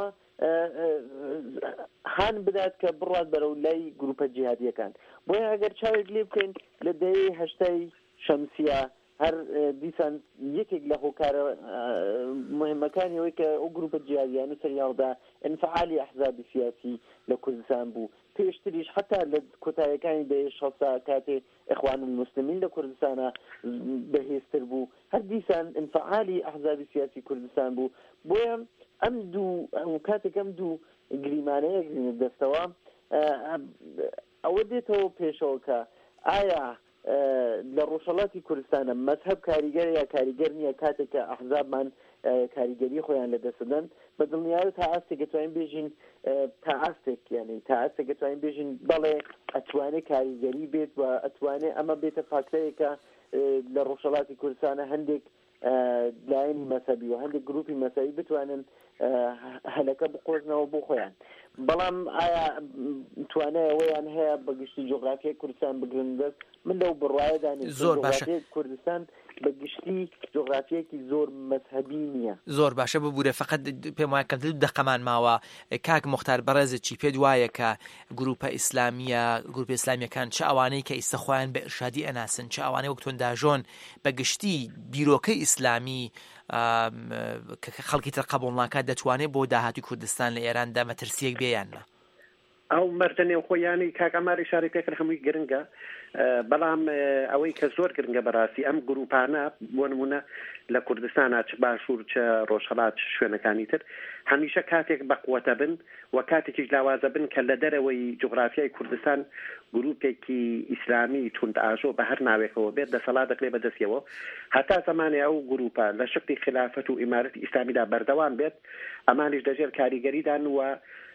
هان بدات کە بڕات بەرەو لای گروپە جیهادیەکان بۆیە ئەگەر چاوێک لێ بکەین لە دەیەی هەشتای شەمسیە هەر دیسان یەکێک لە هۆکارە مهمەکانی ئەوەی کە ئەو گروپە جیهادیانە سەریاڵدا ئینفعالی ئەحزابی سیاسی لە کوردستان بوو پێشتریش حتا لە کۆتاییەکانی دەیەی شەسا کاتێ ئیخوان المسلمین لە کوردستانە بەهێزتر بوو هەر دیسان ئینفعالی ئەحزابی سیاسی کوردستان بوو بۆیە ئەم دوو کاتێک ئەم دوو گریمانەیە گرینە دەستەوە ئەوە دێتەوە پێشەوە کە ئایا لە ڕۆژهەڵاتی کوردستانە مەذهب کاریگەر یا کاریگەر نییە کاتێک کە ئەحزابمان کاریگەری خۆیان لە دەستدەن بە دڵنیایە تا ئاستێک دەتوانین بێژین تا ئاستێک یعنی تا ئاستێک دەتوانین بێژین بەڵێ ئەتوانێت کاریگەری بێت و ئەتوانێت ئەمە بێتە فاکتەیەکە لە ڕۆژهەڵاتی کوردستانە هەندێک لایەنی مەذهبی و هەندێک گروپی مەذهبی بتوانن هەلەکە بقۆزنەوە بۆ خۆیان بەڵام ئایا توانای ئەوەیان هەیە بەگشتی جۆغرافیای کوردستان بگرن دەست من لەو بڕواایەدانی زۆر باشە کوردستان بەگشتی جۆغرافیەکی زۆر مەذهبی نییە زۆر باشە ببوورە فقط پێم وایە کەم دەقەمان ماوە کاک مختار بەڕێزت چی پێت وایە کە گروپە ئیسلامیە گروپە ئیسلامیەکان چه ئەوانەی کە ئیسە خۆیان بە ئیرشادی ئەناسن چه ئەوانەی وەک تۆنداژۆن بەگشتی بیرۆکەی ئیسلامی خەڵکی تر قبول ناکات دەتوانێت بۆ داهاتوی کوردستان لە ئێراندا مەترسیەک بێیاننا ئەو مەرجەنێ خۆیانی کاکەماری شاری پێکرد هەمووی گرنگە بەڵام ئەوەی کە زۆر گرنگە بەڕاستی ئەم گروپانە بۆ نمونە لە کوردستانە چ باشوور چ ڕۆژهەڵات شوێنەکانی تر هەمیشە کاتێک بەقوەتە بن و کاتێکیش لاوازە بن کە لە دەرەوەی جوغرافیای کوردستان گروپێکی ئیسلامی توند ئاژۆ بە هەر ناوێکەوە بێت دەسەڵات دەکرێت بەدەستیەوە هەتا زمانی ئەو گروپە لە شکلی خلافەت و ئیمارەتی ئیسلامیدا بەردەوام بێت ئەمانیش دەژێر کاریگەریدان وە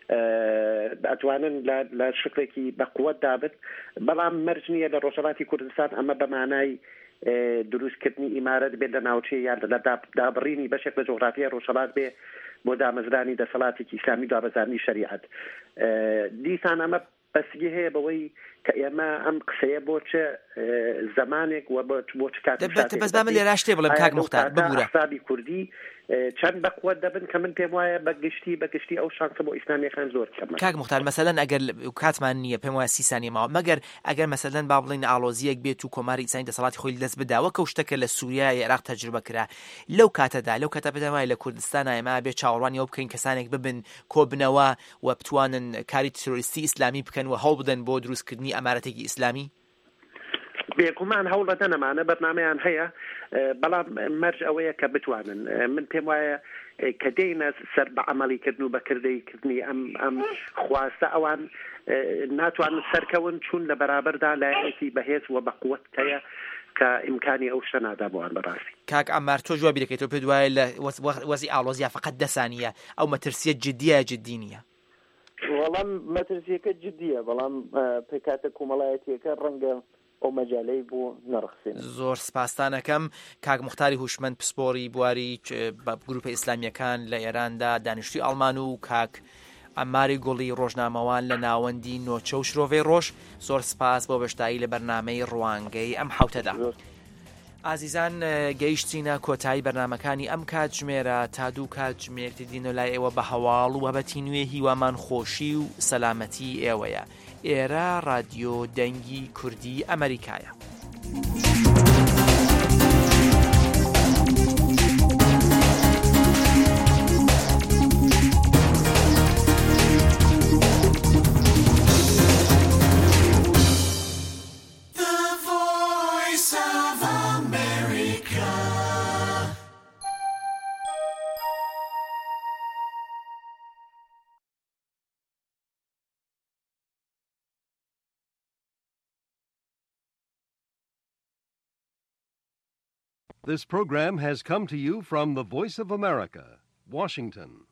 ئەتوانن لە شکلێکی بەقوەت دابت بەڵام مەرج نییە لە ڕۆژهەڵاتی کوردستان ئەمە بەمانای دروستکردنی ئیمارەت بێت لە ناوچەی یان لە دابڕینی بەشێک لە جۆغرافیای ڕۆژهەڵات بێ بۆ دامەزرانی دەسەڵاتێکی ئیسلامی دابەزانی شەریعەت دیسان ئەمە بەسگی هەیە بەوەی کە ئێمە ئەم قسەیە بۆ چه زمانێک و بۆ چ کاتێک بەس با من لێرە شتێ بڵێم کاک مختار ببوورە ئەحزابی کوردی چەند بەقوەت دەبن کە من پێم وایە بەگشتی بەگشتی ئەو شانسە بۆ ئیسلامیەکان زۆر کەمە کاک مختار مەسەلەن ئەگەر کاتمان نییە پێم وایە سی سانیە ماوە مەگەر ئەگەر مەسەلەن با بڵین ئاڵۆزیەک بێت و کۆماری ئیسانی دەسەڵاتی خۆی دەست بداوە کە شتەکە لە سووریا یا عێراق تەجروبە کرا لەو کاتەدا لەو کاتە پێم وایە لە کوردستان ئێمە بێ چاوەڕوانی ئەو بکەین کەسانێک ببن کۆبنەوە و بتوانن کاری تروریستی ئیسلامی بکەن و هەوڵ بدەن بۆ دروستکردنی ئەمارەتێکی ئیسلامی بێگومان هەوڵە دەنەمانە بەرنامەیان هەیە بەڵام مەرج ئەوەیە کە بتوانن من پێم وایە کە دێنە سەر بە عملیکردن و بەکردەیکردنی ئەم ئەم خواستە ئەوان ناتوانن سەرکەون چون لە بەرابەردا لایەکی بەهێز و بەقوەت هەیە کە ئیمکانی ئەو شتە نادا بۆوان بەڕاستی کاک ئەمار تۆ جوابی دەکەیتەوە پێت وایە لە وەزی ئاڵۆزیا فقط دەسانیە ئەو مەترسیە جددیە جددی نییە وەڵام مەترسیەکە جددیە بەڵام پێکاتە کۆمەڵایەتیەکە ڕەنگە ئەو مەجالەی بۆ نەڕخسێن زۆر سپاسانەکەم کاک مختاری هوشمەند پسپۆری بواری گروپە ئیسلامیەکان لە ئێراندا دانیشتوی ئەڵمان و کاک ئەماری گوڵی ڕۆژنامەوان لە ناوەندی نۆچە و شرۆڤەی ڕۆژ زۆر سپاس بۆ بەشداری لە بەرنامەی ڕوانگەی ئەم حوتەدا. ئازیزان گەیشتینە کۆتایی بەرنمەکانی ئەم کاتژمێرە تا دوو کاتژمێرتی دینۆ لای ئێوە بە هەواڵ و بەبەتی نوێ هیوامان خۆشی و سەلامەتی ئێوەیە. ئێرە رادیۆ دەنگی کوردی ئەمریکایە. This program has come to you from the Voice of America, Washington.